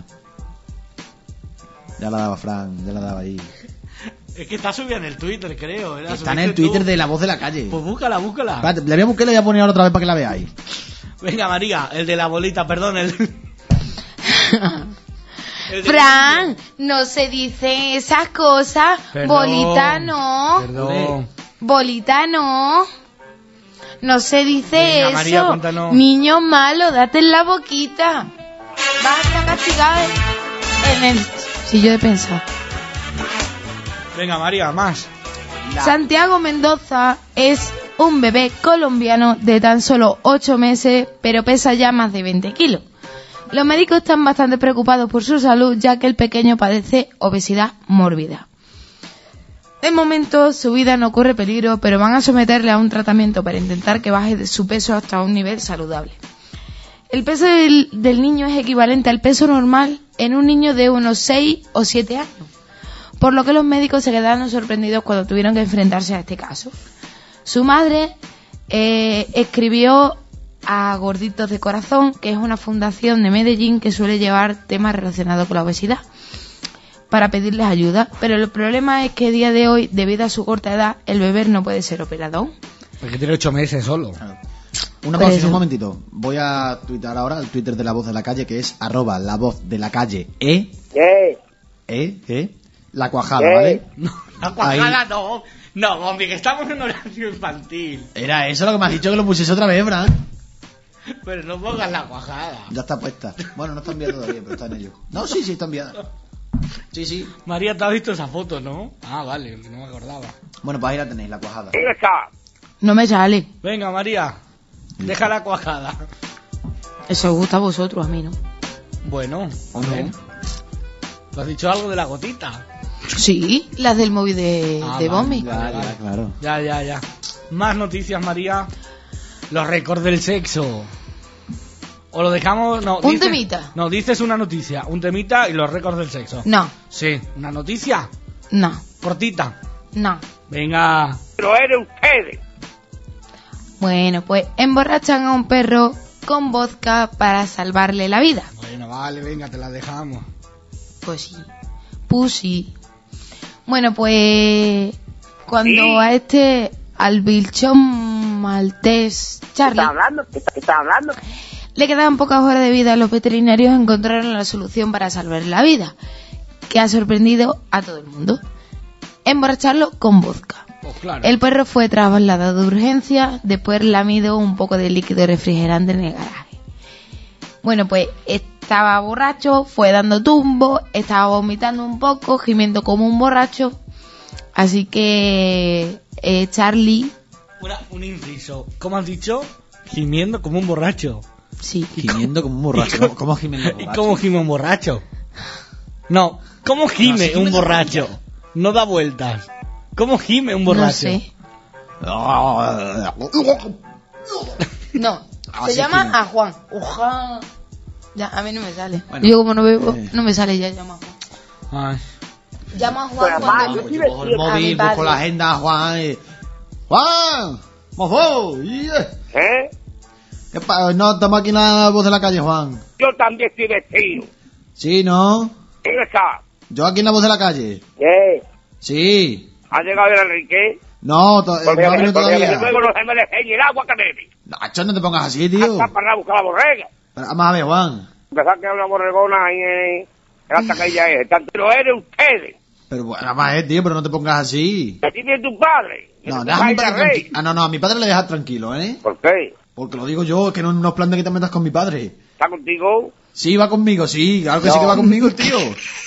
Ya la daba Fran, ya la daba ahí. Es que está subida en el Twitter, creo. ¿eh? La Está en el subiste Twitter tú. de La Voz de la Calle. Pues búscala, búscala. Espérate, le voy a buscar y le voy a poner ahora otra vez para que la veáis. Venga, María, el de la bolita, perdón, el... el de- Fran, no se dice esas cosas. Perdón, Bolita no. Perdón. Bolita no. No se dice Venga, eso. María, cuéntanos. Niño malo, date en la boquita. Vas a estar castigado en el sillo de pensar. Venga, María, más. Santiago Mendoza es un bebé colombiano de tan solo ocho meses, pero pesa ya más de veinte kilos. Los médicos están bastante preocupados por su salud, ya que el pequeño padece obesidad mórbida. De momento, su vida no corre peligro, pero van a someterle a un tratamiento para intentar que baje de su peso hasta un nivel saludable. El peso del, del niño es equivalente al peso normal en un niño de unos seis o siete años, por lo que los médicos se quedaron sorprendidos cuando tuvieron que enfrentarse a este caso. Su madre eh, escribió a Gorditos de Corazón, que es una fundación de Medellín que suele llevar temas relacionados con la obesidad, para pedirles ayuda, pero el problema es que a día de hoy, debido a su corta edad, el bebé no puede ser operado aún. Porque tiene ocho meses solo. Una Por pausa, eso. un momentito. Voy a tuitar ahora el Twitter de La Voz de la Calle, que es arroba la voz de la calle e, ¿Qué? e, e, la cuajada, ¿Qué? ¿vale? No, la cuajada Ahí. no. No, Bombi, que estamos en horario infantil. Era eso lo que me has dicho, que lo pusiese otra vez, Fran. Pero no pongas la cuajada. Ya está puesta. Bueno, no está enviada todavía, pero está en ello. No, sí, sí, está enviada. Sí, sí. María, ¿te has visto esa foto, no? Ah, vale, no me acordaba. Bueno, pues ahí la tenéis, la cuajada. ¿Quién está? No me sale. Venga, María, deja la cuajada. Eso os gusta a vosotros, a mí no. Bueno, ¿O no? bien. ¿Tú has dicho algo de la gotita? Sí, las del móvil de, Ah, de vale, Bombi. Ya, ya, claro. Ya, ya, ya. Más noticias, María. Los récords del sexo. O lo dejamos... No, Un dices- temita. No, dices una noticia. Un temita y los récords del sexo. No, Sí, una noticia. no, Cortita. no. Venga. Pero eres ustedes. Bueno, pues emborrachan a un perro con vodka para salvarle la vida. Bueno, vale, venga, te la dejamos. Pues sí, pues sí. Bueno, pues cuando Sí. a este, al bichón maltés ¿Qué Charlie, está hablando? ¿Qué está, qué está hablando? le quedaban pocas horas de vida, los veterinarios encontraron la solución para salvarle la vida, que ha sorprendido a todo el mundo. Emborracharlo con vodka. Pues claro. El perro fue trasladado de urgencia, después lamido un poco de líquido refrigerante en el garaje. Bueno, pues estaba borracho, fue dando tumbo, estaba vomitando un poco, gimiendo como un borracho. Así que eh, Charlie, Una- un inciso. ¿Cómo has dicho? Gimiendo como un borracho. sí, Gimiendo como un borracho. ¿Y ¿Cómo, cómo gimiendo ¿Y borracho? cómo gime un borracho? No, ¿cómo gime No, si gime un da borracho? No da vueltas. ¿Cómo gime un borracho? no sé. No, Así se llama gime. a Juan. Uja. Ya, a mí no me sale. Bueno, Yo como no bebo, eh. no me sale, ya llama a Juan. Ay. Llama a Juan Pero, cuando... pa, yo Pues sí yo cojo el vestido. A mi móvil, padre. busco la agenda, Juan. y- ¡Juan! ¡Mofo! Yeah. ¿Eh? ¿Qué pa- No, estamos aquí en La Voz de la Calle, Juan. Yo también estoy vestido. Sí, ¿no? ¿Quién está? Yo aquí en La Voz de la Calle. ¿Qué? Sí. ¿Ha llegado el Enrique? No, to- eh, Porque, no ha venido porque todavía. luego no se me deje el agua que bebe. Nacho, no te pongas así, tío. Hasta para a buscar la borrega. Pero vamos a ver, Juan. Empezar que hay una borregona ahí en... Hasta que ella es. Tanto pero eres ustedes. Pero bueno, vamos a ver, tío, pero no te pongas así. Aquí tiene tu padre. No, Tu deja a mi padre padre rey. tranquilo. Ah, no, no, a mi padre le dejas tranquilo, ¿eh? ¿Por qué? Porque lo digo yo, es que no, no es plan de que te metas con mi padre. ¿Está contigo? Sí, va conmigo, sí, claro que sí No. que va conmigo, tío.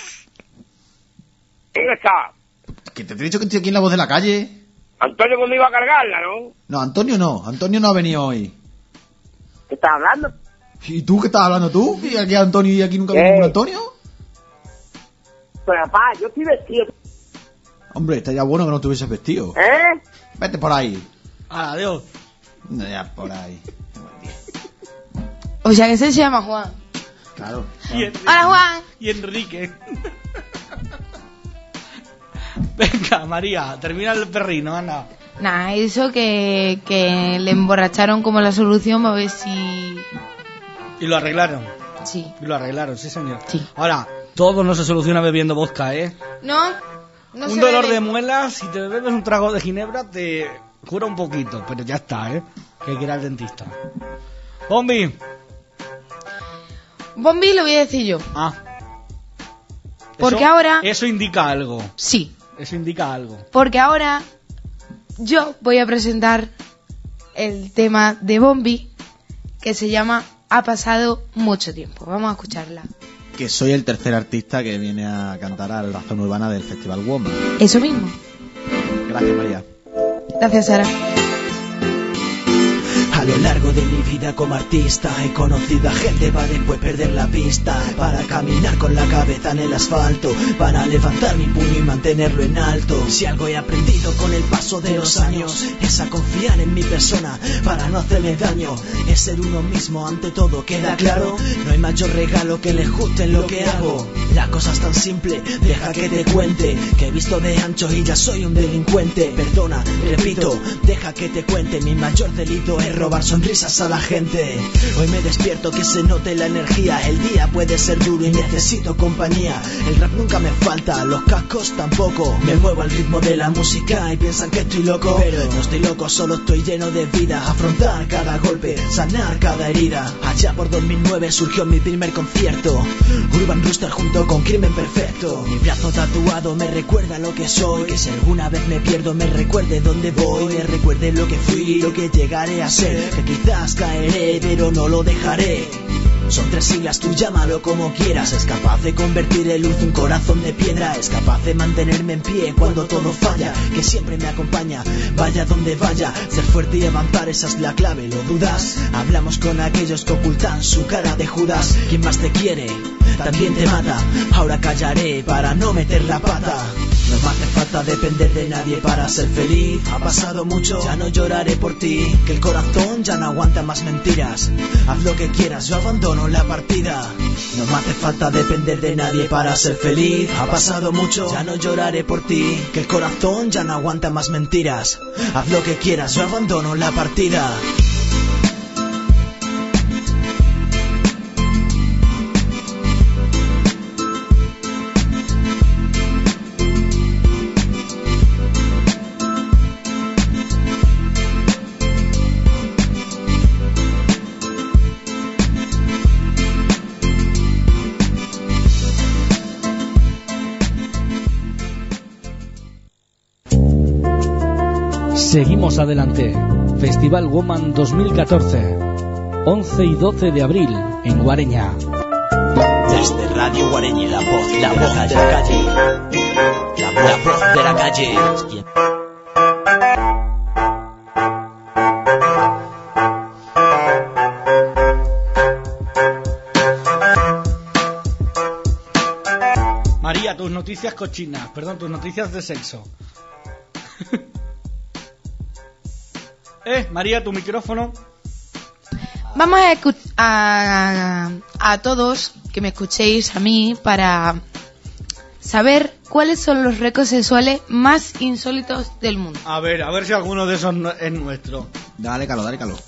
¿Quién está? Que te he dicho que estoy aquí en La Voz de la Calle. Antonio cuando iba a cargarla, ¿no? No, Antonio no, Antonio no ha venido hoy. ¿Qué estás hablando? ¿Y tú qué estás hablando tú? ¿Y aquí Antonio y aquí nunca ¿Qué? vino ningún Antonio? Pero papá, yo estoy vestido. Hombre, estaría bueno que no estuvieses vestido. ¿Eh? Vete por ahí. Ah, adiós. No, ya, por ahí. O sea que ese se llama Juan. Claro. Y Enrique. Hola, Juan. Y Enrique. Venga, María, termina el perrino, anda. Nada, eso que, que le emborracharon como la solución, a ver si... Y lo arreglaron. Sí. Y lo arreglaron, sí, señor. Sí. Ahora, todo no se soluciona bebiendo vodka, ¿eh? No, no un se dolor bebe. de muelas, si te bebes un trago de ginebra, te cura un poquito, pero ya está, ¿eh? Que hay que ir al dentista. Bombi. Bombi lo voy a decir yo. Ah. Porque Eso- ahora- Eso indica algo. Sí, Eso indica algo. porque ahora yo voy a presentar el tema de Bombi que se llama Ha pasado mucho tiempo. Vamos a escucharla. Que soy el tercer artista que viene a cantar a la zona urbana del Festival Woman. Eso mismo. Gracias, María. Gracias, Sara. A lo largo de mi vida como artista he conocido a gente para después perder la pista, para caminar con la cabeza en el asfalto, para levantar mi puño y mantenerlo en alto. Si algo he aprendido con el paso de los años es a confiar en mi persona para no hacerme daño, es ser uno mismo ante todo, queda claro. No hay mayor regalo que le guste en lo que hago. Mira, cosas tan simples, deja que te cuente que he visto de ancho y ya soy un delincuente. Perdona, repito, deja que te cuente. Mi mayor delito es robar sonrisas a la gente. Hoy me despierto que se note la energía. El día puede ser duro y necesito compañía. El rap nunca me falta, los cascos tampoco. Me muevo al ritmo de la música y piensan que estoy loco, pero no estoy loco, solo estoy lleno de vida. Afrontar cada golpe, sanar cada herida. Allá por dos mil nueve surgió mi primer concierto, Urban Rooster junto con Crimen Perfecto. Mi brazo tatuado me recuerda lo que soy, que si alguna vez me pierdo me recuerde dónde voy, me recuerde lo que fui, lo que llegaré a ser, que quizás caeré pero no lo dejaré. Son tres siglas, tú llámalo como quieras. Es capaz de convertir en luz un corazón de piedra. Es capaz de mantenerme en pie cuando todo falla, que siempre me acompaña, vaya donde vaya. Ser fuerte y avanzar, esa es la clave, ¿lo dudas? Hablamos con aquellos que ocultan su cara de Judas. Quien más te quiere, también te mata. Ahora callaré para no meter la pata. No me hace falta depender de nadie para ser feliz. Ha pasado mucho, ya no lloraré por ti, que el corazón ya no aguanta más mentiras. Haz lo que quieras, yo abandono la partida. No me hace falta depender de nadie para ser feliz. Ha pasado mucho, ya no lloraré por ti, que el corazón ya no aguanta más mentiras. Haz lo que quieras, yo abandono la partida. Seguimos adelante. Festival Woman dos mil catorce, once y doce de abril en Guareña. Desde Radio Guareña, la voz, la voz de la calle, la, la voz de la calle. María, tus noticias cochinas, perdón, tus noticias de sexo. Eh, María, tu micrófono. Vamos a, escu- a, a todos que me escuchéis a mí para saber cuáles son los récords sexuales más insólitos del mundo. A ver, a ver si alguno de esos no- es nuestro. Dale calor, dale calor.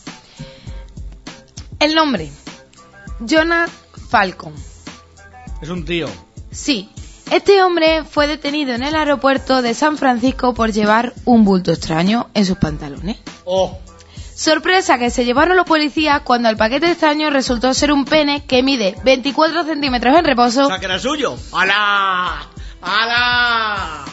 El nombre: Jonah Falcon. Es un tío. Sí, este hombre fue detenido en el aeropuerto de San Francisco por llevar un bulto extraño en sus pantalones. Oh, Sorpresa que se llevaron los policías cuando el paquete extraño resultó ser un pene que mide veinticuatro centímetros en reposo. o sea que era suyo. ¡Hala! ¡Hala!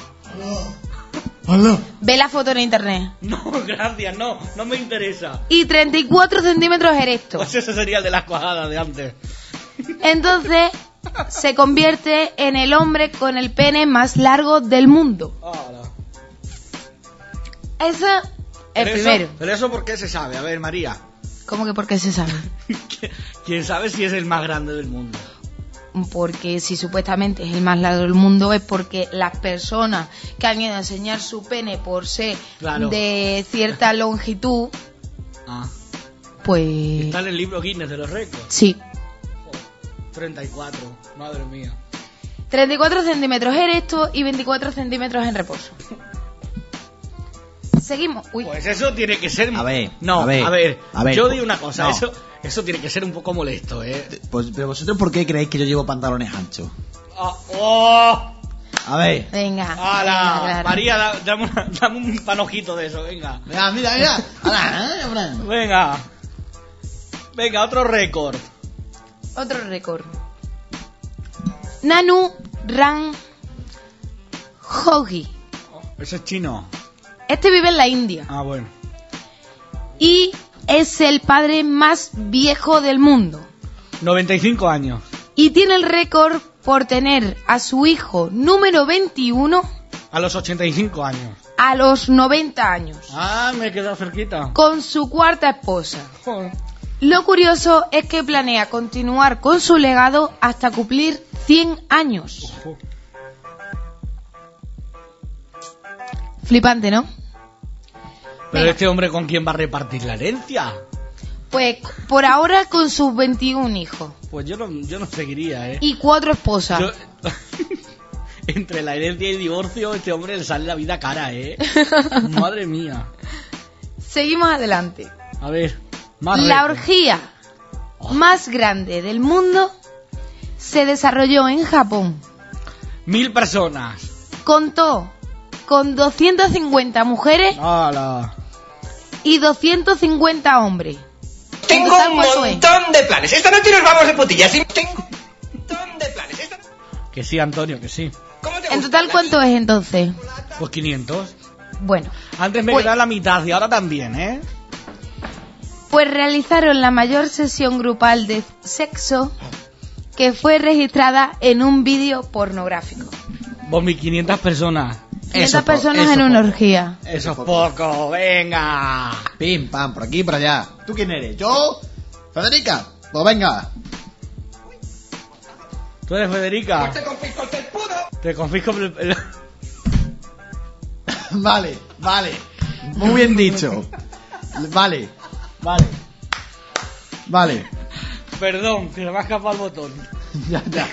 Ve la foto en internet. No, gracias, no, no me interesa. Y treinta y cuatro centímetros erecto. Pues ese sería el de las cuajadas de antes. Entonces se convierte en el hombre con el pene más largo del mundo. ¡Hala! Ese es el Pero primero. eso, pero eso, ¿por qué se sabe? A ver, María. ¿Cómo que por qué se sabe? ¿Quién sabe si es el más grande del mundo? Porque si supuestamente es el más largo del mundo es porque las personas que han ido a enseñar su pene por ser Claro. de cierta longitud, Ah. pues Está en el libro Guinness de los récords. sí. treinta y cuatro, madre mía. treinta y cuatro centímetros erecto y veinticuatro centímetros en reposo. Seguimos. Uy. Pues eso tiene que ser... A ver, no, a ver, a ver, a ver, yo pues, digo una cosa, no. eso, eso tiene que ser un poco molesto, ¿eh? Pues, pero vosotros, ¿por qué creéis que yo llevo pantalones anchos? Ah, ¡Oh! A ver. Venga. ¡Hala! venga, Clara. María, da- dame, una- dame un panojito de eso, venga. Mira, mira, mira. Ahora, ¿eh? Ahora. Venga. Venga, otro récord. Otro récord. Nanu Ran Hogi. Oh, ese es chino. Este vive en la India Ah, bueno. y es el padre más viejo del mundo. noventa y cinco años. Y tiene el récord por tener a su hijo número veintiuno A los ochenta y cinco años. a los noventa años, Ah, me he quedado cerquita. con su cuarta esposa. Joder. Lo curioso es que planea continuar con su legado hasta cumplir cien años. Ojo. Flipante, ¿no? Pero Venga. este hombre, ¿con quién va a repartir la herencia? Pues por ahora con sus veintiún hijos. Pues yo no, yo no seguiría, ¿eh? Y cuatro esposas. Yo... Entre la herencia y el divorcio, este hombre le sale la vida cara, ¿eh? Madre mía. Seguimos adelante. A ver, más La récord. orgía oh. más grande del mundo se desarrolló en Japón. Mil personas. Contó con doscientas cincuenta mujeres ¡Hala! y doscientos cincuenta hombres. Tengo un montón de planes. Esta noche nos vamos de putillas. Tengo un montón de planes. Esta... Que sí, Antonio, que sí. En total, ¿cuánto es entonces? Pues quinientos. Bueno. Antes me pues, quedaba la mitad y ahora también, ¿eh? Pues realizaron la mayor sesión grupal de sexo que fue registrada en un vídeo pornográfico. Vos, mil quinientas personas. quinientas Eso personas eso en una poco. orgía. Eso es poco, venga. Pim, pam, por aquí, por allá. ¿Tú quién eres? ¿Yo? ¿Federica? Pues venga. ¿Tú eres Federica? Te confisco el pudo. Te confisco el... el... Vale, vale. Muy bien dicho. Vale, vale. Vale. Perdón, que se me ha escapado el botón. Ya, ya.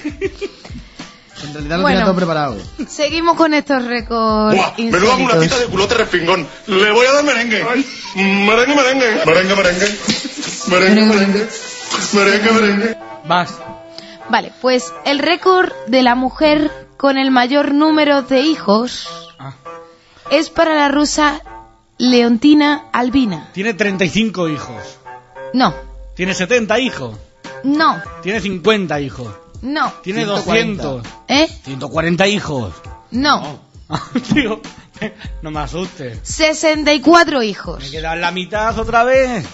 En realidad lo Bueno. tenía todo preparado. Seguimos con estos récords Buah, menuda mulatita insólitos. de culote respingón. Le voy a dar merengue. Merengue, merengue. Merengue, merengue. Merengue, merengue. Merengue, merengue. Vas. Vale, pues el récord de la mujer con el mayor número de hijos Ah. es para la rusa Leontina Albina. Tiene treinta y cinco hijos. No, Tiene setenta hijos. no, Tiene cincuenta hijos. no, Tiene ciento cuarenta. doscientos. ¿eh? ciento cuarenta hijos. No, Tío, no me asustes. sesenta y cuatro Me hijos. queda la mitad otra vez.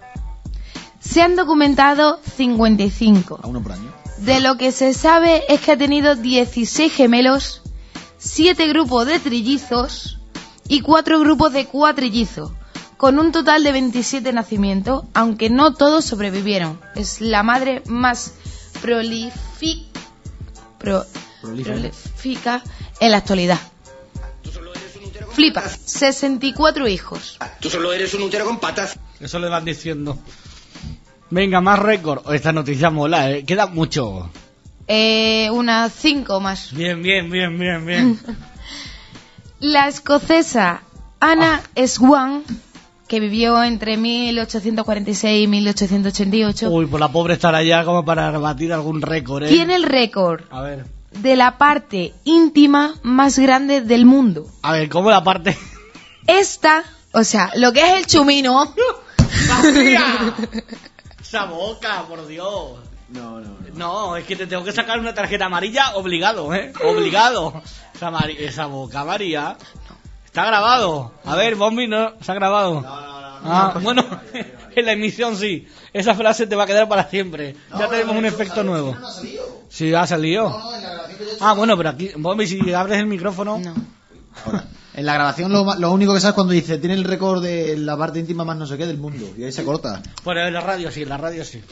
Se han documentado cincuenta y cinco. A uno por año. De lo que se sabe es que ha tenido dieciséis gemelos, siete grupos de trillizos y cuatro grupos de cuatrillizos, con un total de veintisiete nacimientos, aunque no todos sobrevivieron. Es la madre más prolific- pro- Prolífera. prolífica en la actualidad. Flipa, sesenta y cuatro hijos. Tú solo eres un útero con patas. Eso le van diciendo. Venga, más récord. Oh, esta noticia mola, ¿eh? Queda mucho. Eh, unas cinco más. Bien, bien, bien, bien, bien. La escocesa Anna Swan, que vivió entre mil ochocientos cuarenta y seis y mil ochocientos ochenta y ocho, Uy, pues la pobre estará ya como para batir algún récord, ¿eh? tiene el récord A ver. de la parte íntima más grande del mundo. A ver, ¿cómo la parte? Esta, o sea, lo que es el chumino, ¡Vacía! Esa boca, por Dios. No, no, no. No, es que te tengo que sacar una tarjeta amarilla obligado, ¿eh? Obligado. Esa, mari- esa boca, María. Está grabado. A ver, Bombi, ¿no? ¿Se ha grabado? No, no, no. Ah, bueno, en la emisión sí. Esa frase te va a quedar para siempre. Ya tenemos un efecto nuevo. Sí, ha salido. Ah, bueno, pero aquí, Bombi, si abres el micrófono... no. Ahora, en la grabación lo, ma- lo único que sabes cuando dice tiene el récord de la parte íntima más no sé qué del mundo. Y ahí se corta. Bueno, en la radio sí, en la radio sí.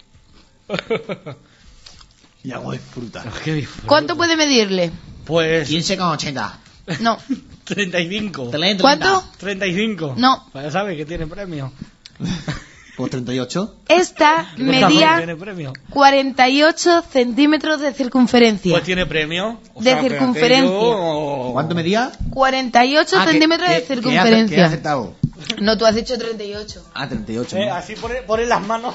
Y hago disfruta. Qué disfrute. ¿Cuánto puede medirle? Pues... quince con ochenta. No. treinta y cinco. ¿Cuánto? treinta y cinco. No. Pues ya sabes que tiene premio. Pues treinta y ocho. Esta Tiene medía premio. cuarenta y ocho centímetros de circunferencia. Pues tiene premio. O De sea, que circunferencia. aquello- ¿Cuánto medía? cuarenta y ocho Ah, que- centímetros que- de que he ace- que he circunferencia. aceptado. No, tú has dicho treinta y ocho. Ah, treinta y ocho. Eh, ¿no? así pone, pone las manos.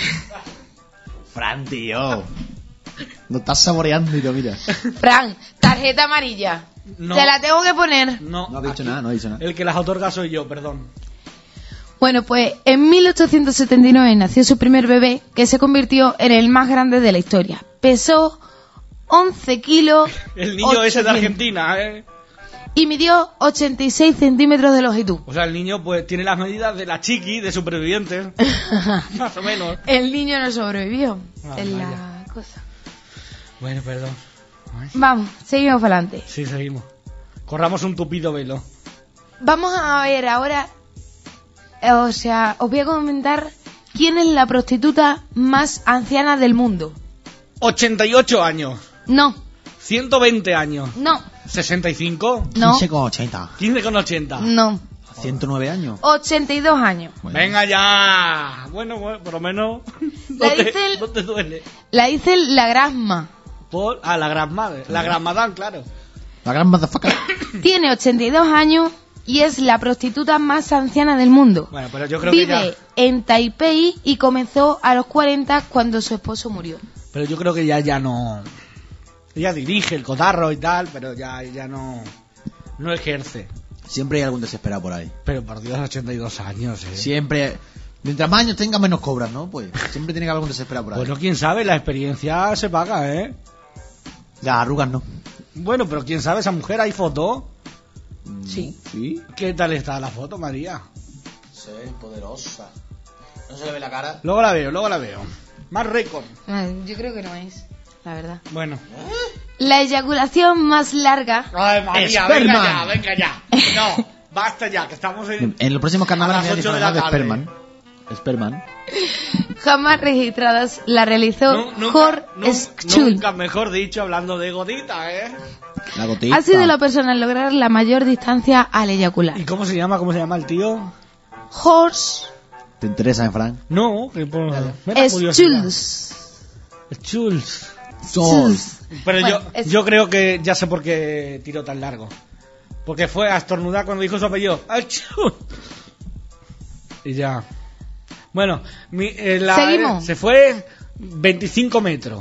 Fran, tío. Lo estás saboreando y lo mira. Fran, tarjeta amarilla. No. Te la tengo que poner. No, No ha dicho aquí. nada, no ha dicho nada. El que las otorga soy yo, perdón. Bueno, pues en mil ochocientos setenta y nueve nació su primer bebé, que se convirtió en el más grande de la historia. Pesó once kilos El niño ese de ochocientos Argentina, ¿eh? y midió ochenta y seis centímetros de longitud. O sea, el niño pues tiene las medidas de la chiqui de supervivientes. Más o menos. El niño no sobrevivió. Ah, es la vaya. cosa. Bueno, perdón. Ay. Vamos, seguimos para adelante. Sí, seguimos. Corramos un tupido velo. Vamos a ver ahora, eh, o sea, os voy a comentar quién es la prostituta más anciana del mundo. ochenta y ocho años. No, ciento veinte años. no, sesenta y cinco. no, quince con ochenta. quince con ochenta. no, ciento nueve años. ochenta y dos años. Bueno. Venga ya. Bueno, bueno, por lo menos la no, te, dice el, no te duele. La dice la Grasma. Por, ah, la Gran Madre. La Gran Madame, claro. La Gran Motherfucker. Tiene ochenta y dos años y es la prostituta más anciana del mundo. Bueno, pero yo creo Vive que ya... en Taipei y comenzó a los cuarenta cuando su esposo murió. Pero yo creo que ya ya no... Ella dirige el cotarro y tal, pero ya, ya no... No ejerce. Siempre hay algún desesperado por ahí. Pero por Dios, ochenta y dos años, ¿eh? Siempre... Mientras más años tenga, menos cobras, ¿no? Pues siempre tiene que haber algún desesperado por ahí. Bueno, quién sabe, la experiencia se paga, ¿eh? Las arrugas no. Bueno, pero quién sabe, esa mujer, ¿hay foto? Sí. ¿Sí? ¿Qué tal está la foto, María? Sí, poderosa. No se le ve la cara. Luego la veo, luego la veo. Más récord. Yo creo que no es, la verdad. Bueno. La eyaculación más larga. Ay, María, Sperman. venga ya, venga ya. No, basta ya, que estamos en... En los próximos carnavales a las voy a ocho de la disfrazar de tarde. Sperman. Sperman. Jamás registradas la realizó Nu- nunca, Jor nun- Schul. nunca mejor dicho, hablando de gotita, ¿eh? La gotita. Ha sido la persona en lograr la mayor distancia al eyacular. ¿Y cómo se llama? ¿Cómo se llama el tío? Horst ¿Te interesa, eh, Frank? No, que por... me da curiosidad. Schulz. Schulz. Schulz. Pero Bueno, yo, es- yo creo que ya sé por qué tiró tan largo. Porque fue a estornudar cuando dijo su apellido. ¡Achú! Y ya. Bueno, mi, eh, la, Seguimos. se fue veinticinco metros.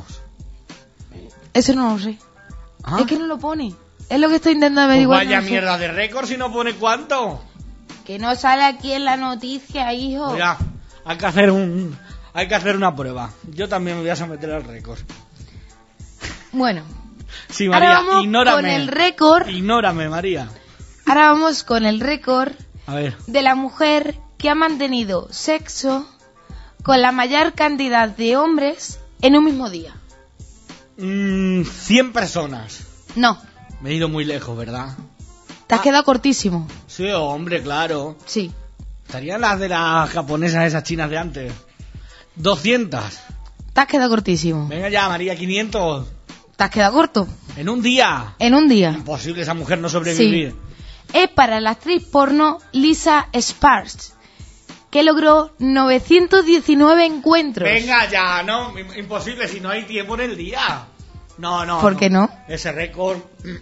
Eso no lo sé. ¿Ah? Es que no lo pone. Es lo que estoy intentando Pues averiguar. vaya no sé. mierda de récord si no pone cuánto. Que no sale aquí en la noticia, hijo. Pues ya, hay que hacer un, hay que hacer una prueba. Yo también me voy a someter al récord. Bueno, Sí, ahora María, vamos ignórame. con el récord. Ignórame, María. Ahora vamos con el récord A ver. de la mujer que ha mantenido sexo con la mayor cantidad de hombres en un mismo día. Mm, cien personas. No, Me he ido muy lejos, ¿verdad? te has quedado cortísimo. Sí, hombre, claro. Sí. Estarían las de las japonesas, esas chinas de antes. doscientas. Te has quedado cortísimo. Venga ya, María, quinientos. Te has quedado corto. En un día. En un día. Imposible esa mujer no sobrevivir. Es para la actriz porno Lisa Sparks, que logró novecientos diecinueve encuentros. Venga ya, no, im- imposible si no hay tiempo en el día. No, no. ¿Por qué no? Ese récord.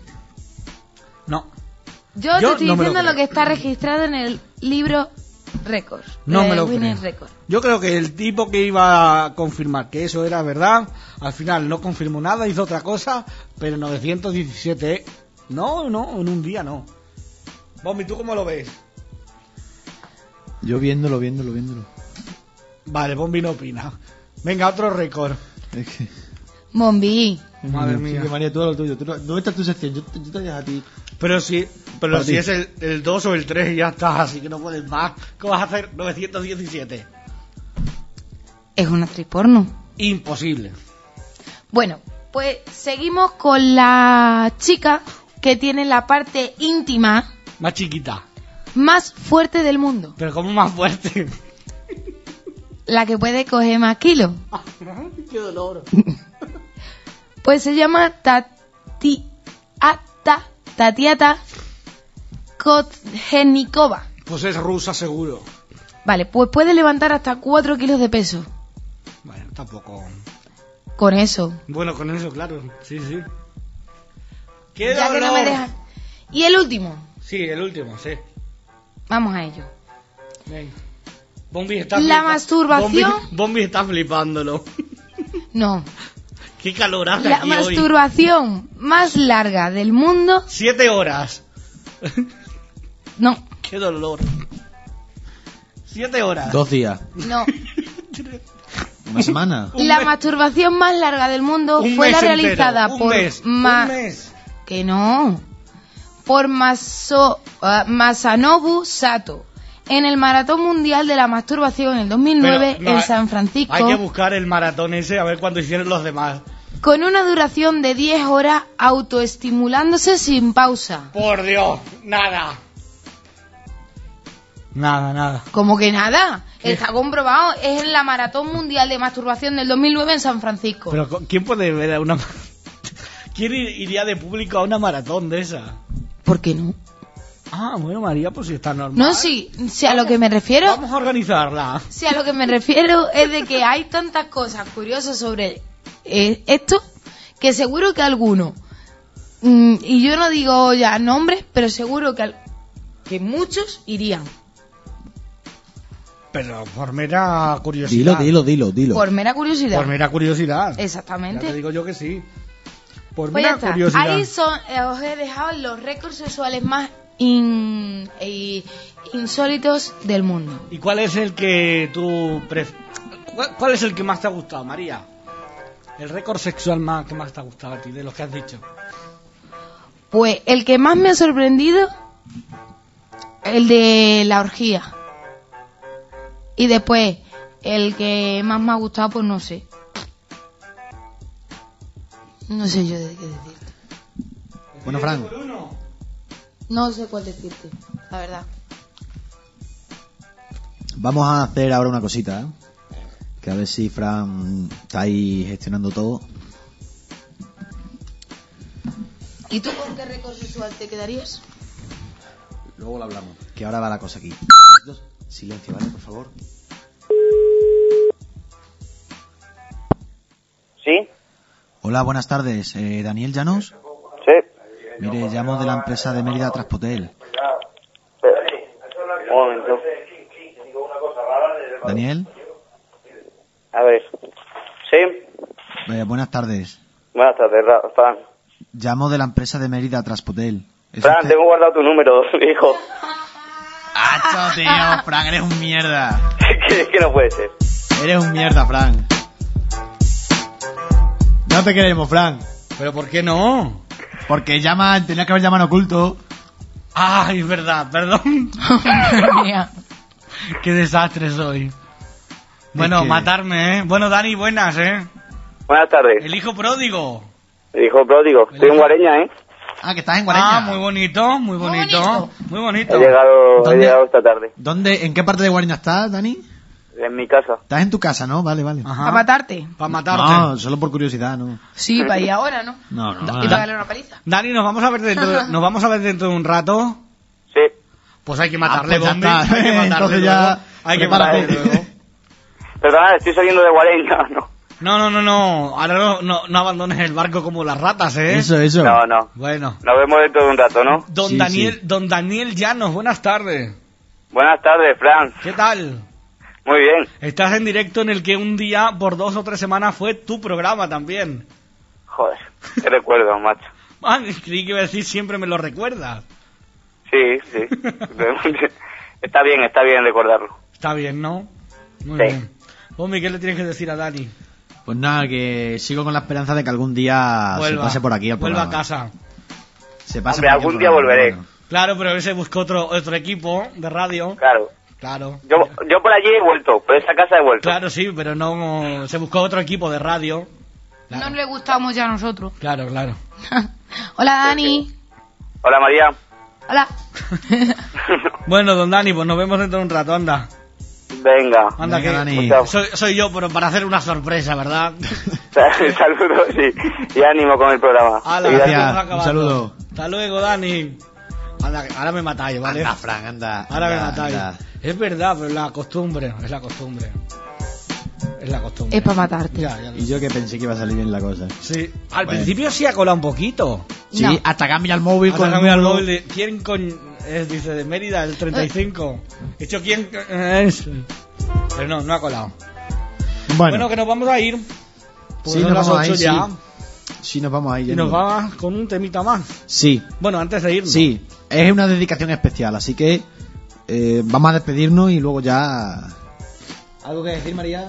No. Yo, Yo te estoy no me lo diciendo lo, creo. que está registrado en el libro récord. No eh, me lo Guinness creo. Record. Yo creo que el tipo que iba a confirmar que eso era verdad, al final no confirmó nada, hizo otra cosa, pero novecientos diecisiete, ¿eh? No, no, en un día no. Bombi, ¿tú cómo lo ves? Yo viéndolo, viéndolo, viéndolo. Vale, Bombi no opina. Venga, otro récord. Es que... Bombi. Madre Sí, mía. que María, tú a lo tuyo. Tú, ¿dónde está tu sección? Yo, yo te dejo a ti. Pero si, pero Para si ti. es el, el dos o el tres y ya está, así que no puedes más. ¿Cómo vas a hacer novecientos diecisiete? Es una actriz porno. Imposible. Bueno, pues seguimos con la chica que tiene la parte íntima Más chiquita. más fuerte del mundo. Pero como más fuerte. La que puede coger más kilos. Qué dolor. Pues se llama Tati... Ata, Tatiata Kotgenikova. Pues es rusa seguro. Vale, pues puede levantar hasta cuatro kilos de peso. Bueno, tampoco. Con eso. Bueno, con eso, claro. Sí, sí. ¡Qué Ya que dolor! no me deja. Y el último. Sí, el último, sí. Vamos a ello. Venga. Bombi está La flipa- masturbación- Bombi, Bombi está flipándolo. No. ¡Qué calor hace La aquí hoy! masturbación más larga del mundo. Siete horas. No, ¡Qué dolor! Siete horas. Dos días. no. Una semana. Un La mes. masturbación más larga del mundo Un fue mes la entero, realizada un por mes, Ma- un mes. que no. Por Maso- ah, Masanobu Sato en el Maratón Mundial de la Masturbación en el dos mil nueve Pero, no, en San Francisco, Hay que buscar el maratón ese a ver cuánto hicieron los demás. con una duración de diez horas autoestimulándose sin pausa. Por Dios, nada. Nada, nada. Como que nada, está comprobado, es en la Maratón Mundial de Masturbación del dos mil nueve en San Francisco. Pero ¿quién puede ver a una... ¿Quién ir- iría de público a una maratón de esa? ¿Por qué no? Ah, bueno, María, pues si está normal. No, sí, si a lo que me refiero... Vamos a organizarla. Si a lo que me refiero es de que hay tantas cosas curiosas sobre eh, esto, que seguro que alguno, mm, y yo no digo ya nombres, pero seguro que, al- que muchos irían. Pero por mera curiosidad. Dilo, dilo, dilo, dilo. Por mera curiosidad. Por mera curiosidad. Exactamente. Ya te digo yo que sí. Por Pues ya mera está. curiosidad. Ahí son, eh, os he dejado los récords sexuales más in- eh, insólitos del mundo. ¿Y cuál es el que tú pref... ¿Cuál, cuál es el que más te ha gustado, María? El récord sexual más que más te ha gustado a ti, de los que has dicho. Pues el que más me ha sorprendido, el de la orgía. Y después, el que más me ha gustado, pues no sé. No sé yo de qué decirte. Bueno, Fran, No sé cuál decirte, la verdad. vamos a hacer ahora una cosita, ¿eh? Que a ver si Fran está ahí gestionando todo. ¿Y tú con qué récord sexual te quedarías? Luego lo hablamos. Que ahora va la cosa aquí. Silencio, ¿vale? Por favor. ¿Sí? Hola, buenas tardes. Eh, ¿Daniel Llanos? Sí. Mire, llamo de la empresa de Mérida Transportel. Un momento. ¿Daniel? A ver. ¿Sí? Eh, buenas tardes. Buenas tardes, Ra- Fran. Llamo de la empresa de Mérida Transportel. ¿Es Fran, usted? tengo guardado tu número, hijo. ¡Hacho, tío! Fran, eres un mierda. Es que no puede ser. Eres un mierda, Fran. No te queremos, Fran. ¿Pero por qué no? Porque llama, tenía que haber llamado en oculto. Ay, es verdad, perdón. Qué desastre soy. Bueno, que- matarme, ¿eh? Bueno, Dani, buenas, ¿eh? Buenas tardes. El hijo pródigo. Hijo pródigo. Estoy en Guareña, ¿eh? Ah, que estás en Guareña. Ah, muy bonito, muy bonito. bonito. Muy bonito. He llegado, he ¿Dónde? llegado esta tarde. ¿Dónde, ¿En qué parte de Guareña estás, Dani? En mi casa. Estás en tu casa, ¿no? Vale, vale. ¿Para matarte? Para matarte. No, solo por curiosidad, ¿no? Sí, para ir ahora, ¿no? No, no. Y no. para darle una paliza. Dani, nos vamos a ver dentro de, nos vamos a ver dentro de un rato. Sí. Pues hay que matarle, Ah, pues ya Bombi. está. Hay que matarle Entonces luego. ya, Hay que prepárate. matarle luego. Perdona, estoy saliendo de Guareña, ¿no? No, no, no, no. Ahora no, no, no abandones el barco como las ratas, ¿eh? Eso, eso. No, no. Bueno. Nos vemos dentro de un rato, ¿no? Don Sí, Daniel, sí. don Daniel Llanos, buenas tardes. Buenas tardes, Fran. ¿Qué tal? Muy bien. Estás en directo en el que un día por dos o tres semanas fue tu programa también. Joder, qué recuerdo, macho. Ah, creí que iba a decir siempre me lo recuerdas. Sí, sí. Está bien, está bien recordarlo. Está bien, ¿no? Muy Sí. bien. Bombi, ¿qué le tienes que decir a Dani? Pues nada, que sigo con la esperanza de que algún día se pase por aquí al vuelva programa. a casa. Se pase Hombre, por aquí algún al día programa, volveré. bueno. Claro, pero él se buscó otro, otro equipo de radio. Claro. Claro. Yo, yo por allí he vuelto, por esa casa he vuelto. Claro, sí, pero no... Se buscó otro equipo de radio. No le gustamos ya a nosotros. Claro, claro. Hola, Dani. Hola, María. Hola. Bueno, don Dani, pues nos vemos dentro de un rato, anda. Venga. Anda, Venga, que Dani. Chao. soy, soy yo, pero para hacer una sorpresa, ¿verdad? Saludos, sí. Y ánimo con el programa. Hala, Y Gracias. vamos Un acabando. saludo. Hasta luego, Dani. Anda, ahora me matáis, ¿vale? Anda, Fran, anda. Ahora me anda, matáis. anda. Es verdad, pero la costumbre, es la costumbre. Es la costumbre. Es para matarte. Ya, ya lo Y yo que pensé que iba a salir bien la cosa. Sí, al Bueno. principio sí ha colado un poquito. Sí, No. hasta cambia el móvil Hasta con el cambiar el número. móvil de ¿quién coño es? Dice de Mérida, el treinta y cinco. He dicho ¿quién es? Pero no, no ha colado. Bueno, Bueno, que nos vamos a ir. Pues sí, son nos las vamos a ocho ir, ya. sí. Sí, nos vamos a ir. Y nos yendo. vamos con un temita más. Sí, Bueno, antes de irnos. sí. Es una dedicación especial, así que eh, vamos a despedirnos y luego ya... ¿Algo que decir, María?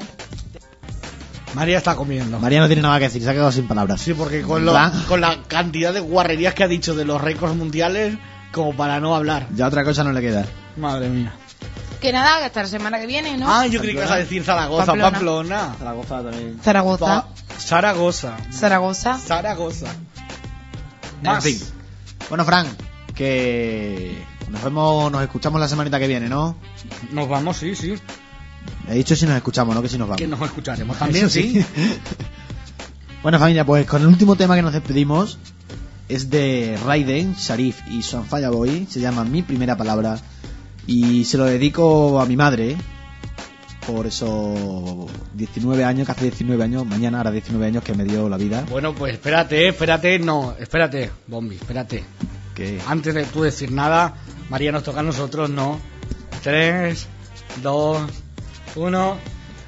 María está comiendo. María no tiene nada que decir, se ha quedado sin palabras. Sí, porque con, lo- ¿Verdad? con la cantidad de guarrerías que ha dicho de los récords mundiales, como para no hablar. Ya otra cosa no le queda. Madre mía. Que nada, que hasta la semana que viene, ¿no? Ah, yo creí que ibas a decir Zaragoza, Pamplona. Pamplona. Zaragoza también. Zaragoza. Pa- Zaragoza. Zaragoza. Zaragoza. En Más. fin. Bueno, Fran, que nos vemos, nos escuchamos la semanita que viene, ¿no? Nos vamos, sí, sí. He dicho si nos escuchamos, no que si nos vamos. Que nos escucharemos también, Eso sí. Bueno, familia, pues con el último tema que nos despedimos, es de Raiden, Sharif y Sunfire Boy. Se llama Mi Primera Palabra. Y se lo dedico a mi madre. Por esos diecinueve años, que hace diecinueve años, mañana hará diecinueve años que me dio la vida. Bueno, pues espérate, espérate, no, espérate, Bombi, espérate. ¿Qué? Antes de tú decir nada, María, nos toca a nosotros, ¿no? Tres, dos, uno.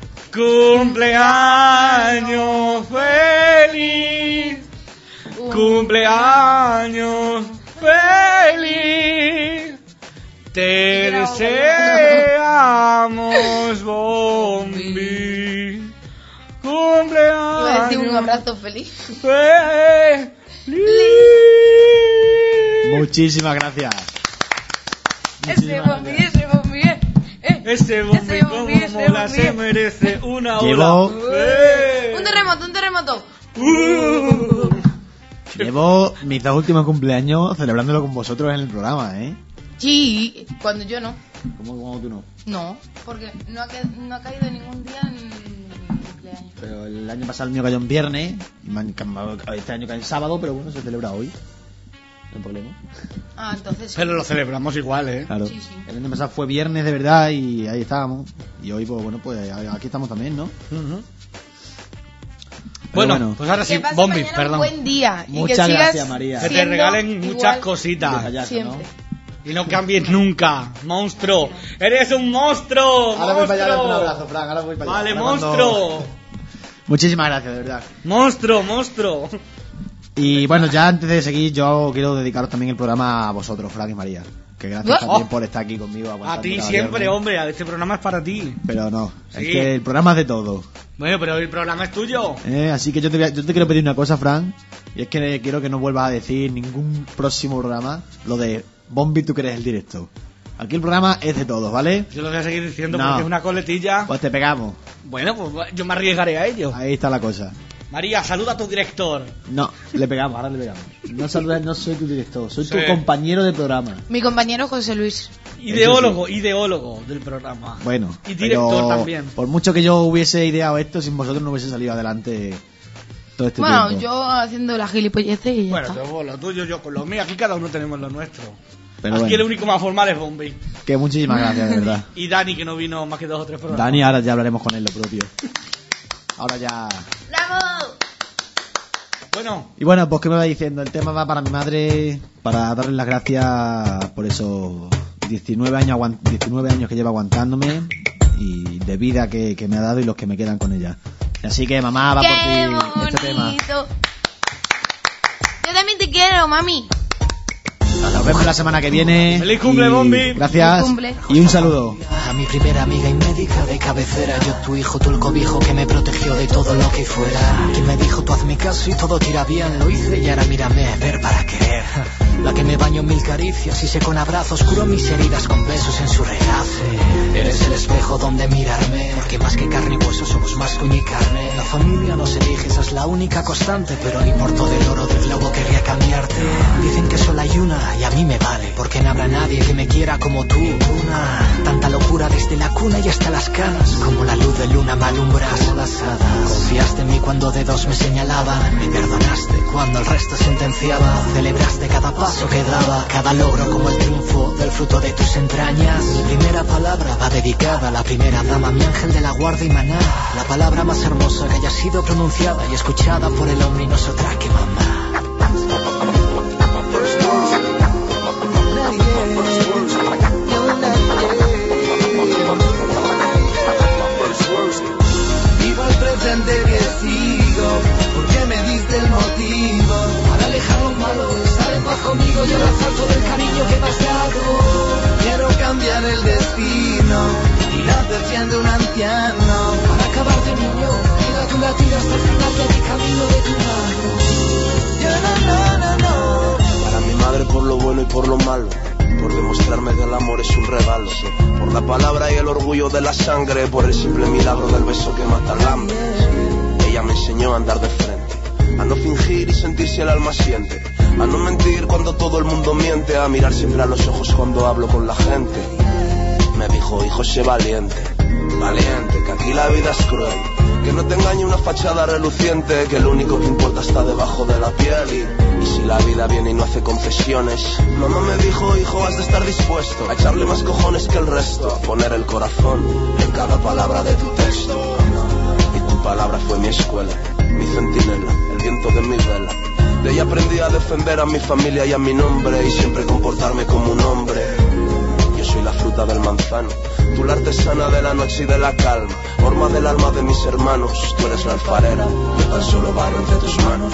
Cumpleaños feliz, cumpleaños feliz. Te deseamos, Bombi. Cumpleaños. Iba a decir un abrazo feliz. Feliz. Muchísimas gracias. Ese Bombi, ese Bombi, eh. Ese Bombi como mola se merece una Llevo... ola. ¡Eh! Un terremoto, un terremoto. Uh. Llevo mis dos últimos cumpleaños celebrándolo con vosotros en el programa, ¿eh? Sí, cuando yo no. ¿Cómo, cómo tú no? No, porque no ha, ca- no ha caído ningún día en mi cumpleaños. Pero el año pasado el mío cayó en viernes, y me han cambiado- este año cae en sábado, pero bueno, se celebra hoy. No hay problema. Ah, entonces sí. Pero lo celebramos igual, ¿eh? Claro. Sí, sí. El año pasado fue viernes de verdad y ahí estábamos. Y hoy, pues bueno, pues aquí estamos también, ¿no? Uh-huh. Pero Bueno, bueno. pues ahora sí, Que pase Bombi, mañana perdón. un buen día. y Muchas que sigas gracias, María. Que te siendo regalen igual muchas cositas. De payaso, Siempre. ¿no? Y no cambies nunca, monstruo. ¡Eres un monstruo! Ahora voy para allá, monstruo. darte un abrazo, Frank. Ahora voy para allá. Vale, Ahora cuando- monstruo. Muchísimas gracias, de verdad. Monstruo, monstruo. Y bueno, ya antes de seguir, yo quiero dedicaros también el programa a vosotros, Frank y María. Que gracias Oh. también por estar aquí conmigo. A aguantando ti cada siempre, viernes. hombre. Este programa es para ti. Pero no, Sí. es que el programa es de todo. Bueno, pero el programa es tuyo. ¿eh? Así que yo te, voy a- yo te quiero pedir una cosa, Frank. Y es que quiero que no vuelvas a decir ningún próximo programa lo de Bombi, tú que eres el directo. Aquí el programa es de todos, ¿vale? Yo lo voy a seguir diciendo No. porque es una coletilla. Pues te pegamos. Bueno, pues yo me arriesgaré a ello. Ahí está la cosa. María, saluda a tu director. No, le pegamos, ahora le pegamos. No saludas, no soy tu director, soy tu Sí. compañero de programa. Mi compañero José Luis. Ideólogo, ideólogo del programa. Bueno, Y director pero también. por mucho que yo hubiese ideado esto, sin vosotros no hubiese salido adelante todo este Bueno, tiempo. yo haciendo la gilipolleces y ya Bueno, está. tú con lo tuyo, yo con lo mío. Aquí cada uno tenemos lo nuestro. Pero Aquí bueno, el único más formal es Bombi. que muchísimas gracias, de verdad. Y Dani, que no vino más que dos o tres programas. Dani, ahora ya hablaremos con él lo propio. Ahora ya... ¡Bravo! Bueno, Y bueno, pues ¿qué me va diciendo? El tema va para mi madre, para darle las gracias por esos diecinueve años, aguant- diecinueve años que lleva aguantándome y de vida que, que me ha dado y los que me quedan con ella. Así que mamá, va ¡Qué por ti este tema. bonito! Yo también te quiero, mami. Nos vemos la semana que viene. ¡Feliz cumple, y Bombi! Gracias. ¡Feliz cumple! Y un saludo. A mi primera amiga y médica de cabecera, yo tu hijo, tú el cobijo que me protegió de todo lo que fuera. Que me dijo tú hazme caso y todo tira bien, lo hice y ahora mírame, ver para querer. La que me bañó en mil caricias y sé con abrazos, curó mis heridas con besos en su regace. Eres el espejo donde mirarme, porque más que carne y hueso somos más que y carne. La familia no se elige, esa es la única constante, pero ni por todo el oro del globo querría cambiarte. Dicen que solo hay una y a mí me vale, porque no habrá nadie que me quiera como tú. Una, tanta locura desde la cuna y hasta las canas, como la luz de luna me alumbras como las hadas. Confiaste en mí cuando dedos me señalaban, me perdonaste cuando el resto sentenciaba. Celebraste cada paso que daba, cada logro como el triunfo del fruto de tus entrañas. Mi primera palabra va dedicada a la primera dama, mi ángel de la guarda y maná. La palabra más hermosa que haya sido pronunciada y escuchada por el hombre y no es otra que mamá. Igual presente que sigo, porque me diste el motivo para alejar lo malo, estar en paz conmigo y abrazar todo el cariño que me has dado. Quiero cambiar el destino y nacer siendo un anciano para acabar de niño y dar tu latido hasta el final de mi camino de tu mano. Yo no, no, no, no. Para mi madre por lo bueno y por lo malo, por demostrarme que el amor es un regalo, por la palabra y el orgullo de la sangre, por el simple milagro del beso que mata el hambre. Ella me enseñó a andar de frente, a no fingir y sentir si el alma siente, a no mentir cuando todo el mundo miente, a mirar siempre a los ojos cuando hablo con la gente. Me dijo, hijo, sé valiente, valiente, que aquí la vida es cruel, que no te engañe una fachada reluciente, que lo único que importa está debajo de la piel y, y si la vida viene y no hace concesiones. Mamá me dijo, hijo, has de estar dispuesto a echarle más cojones que el resto, a poner el corazón en cada palabra de tu texto. Y tu palabra fue mi escuela, mi centinela, el viento de mi vela. De ahí aprendí a defender a mi familia y a mi nombre, y siempre comportarme como un hombre. Yo soy la fruta del manzano, tú la artesana de la noche y de la calma, horma del alma de mis hermanos. Tú eres la alfarera, yo tan solo barro entre tus manos.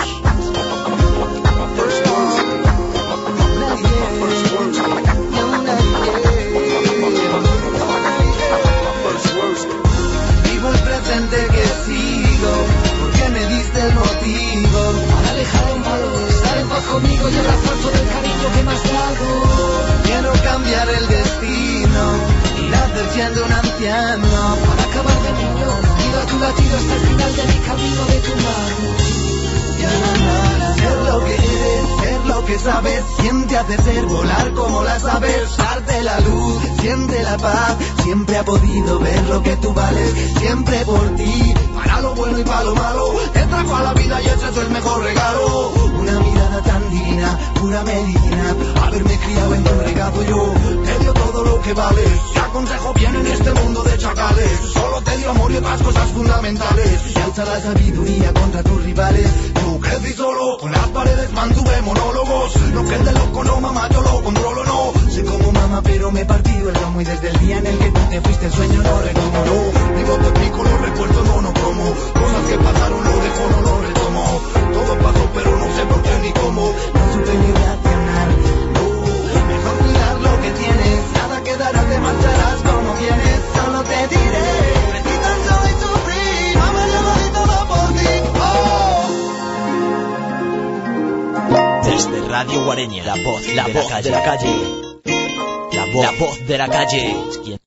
Vivo el presente que sigo, porque me diste el motivo para alejar lo malo, estar en paz conmigo y abrazar todo el cariño que más hago. Quiero cambiar el destino y nacer siendo un anciano para acabar de niño, ir a tu latido hasta el final de mi camino de tu mano. Ser lo que eres, ser lo que sabes, siente hacer ser, volar como las aves, darte la luz, siente la paz, siempre ha podido ver lo que tú vales, siempre por ti, para lo bueno y para lo malo, te trajo a la vida y ese es el mejor regalo. Una mirada tan divina, pura medicina, haberme criado en tu regazo yo, te dio todo lo que vales, te aconsejo bien en este mundo de chacales, solo te dio amor y otras cosas fundamentales, y alza la sabiduría contra tus rivales. Yo crecí solo, con las paredes mantuve monólogos, no que el de loco no mamá, yo lo controlo no, sé como mamá pero me he partido el lomo y desde el día en el que tú te fuiste el sueño no retomo, no, vivo te pico, lo recuerdo monocromo, cosas que pasaron lo dejo, no lo retomo, todo pasó pero no sé por qué ni cómo, no supe ni reaccionar, no, mejor cuidar lo que tienes, nada quedará, te marcharás como vienes, solo te diré, crecí tan solo y sufrí, mamá yo lo di todo por ti, oh. Desde Radio Guareña, la voz, la voz de la calle, la voz, la voz de la calle.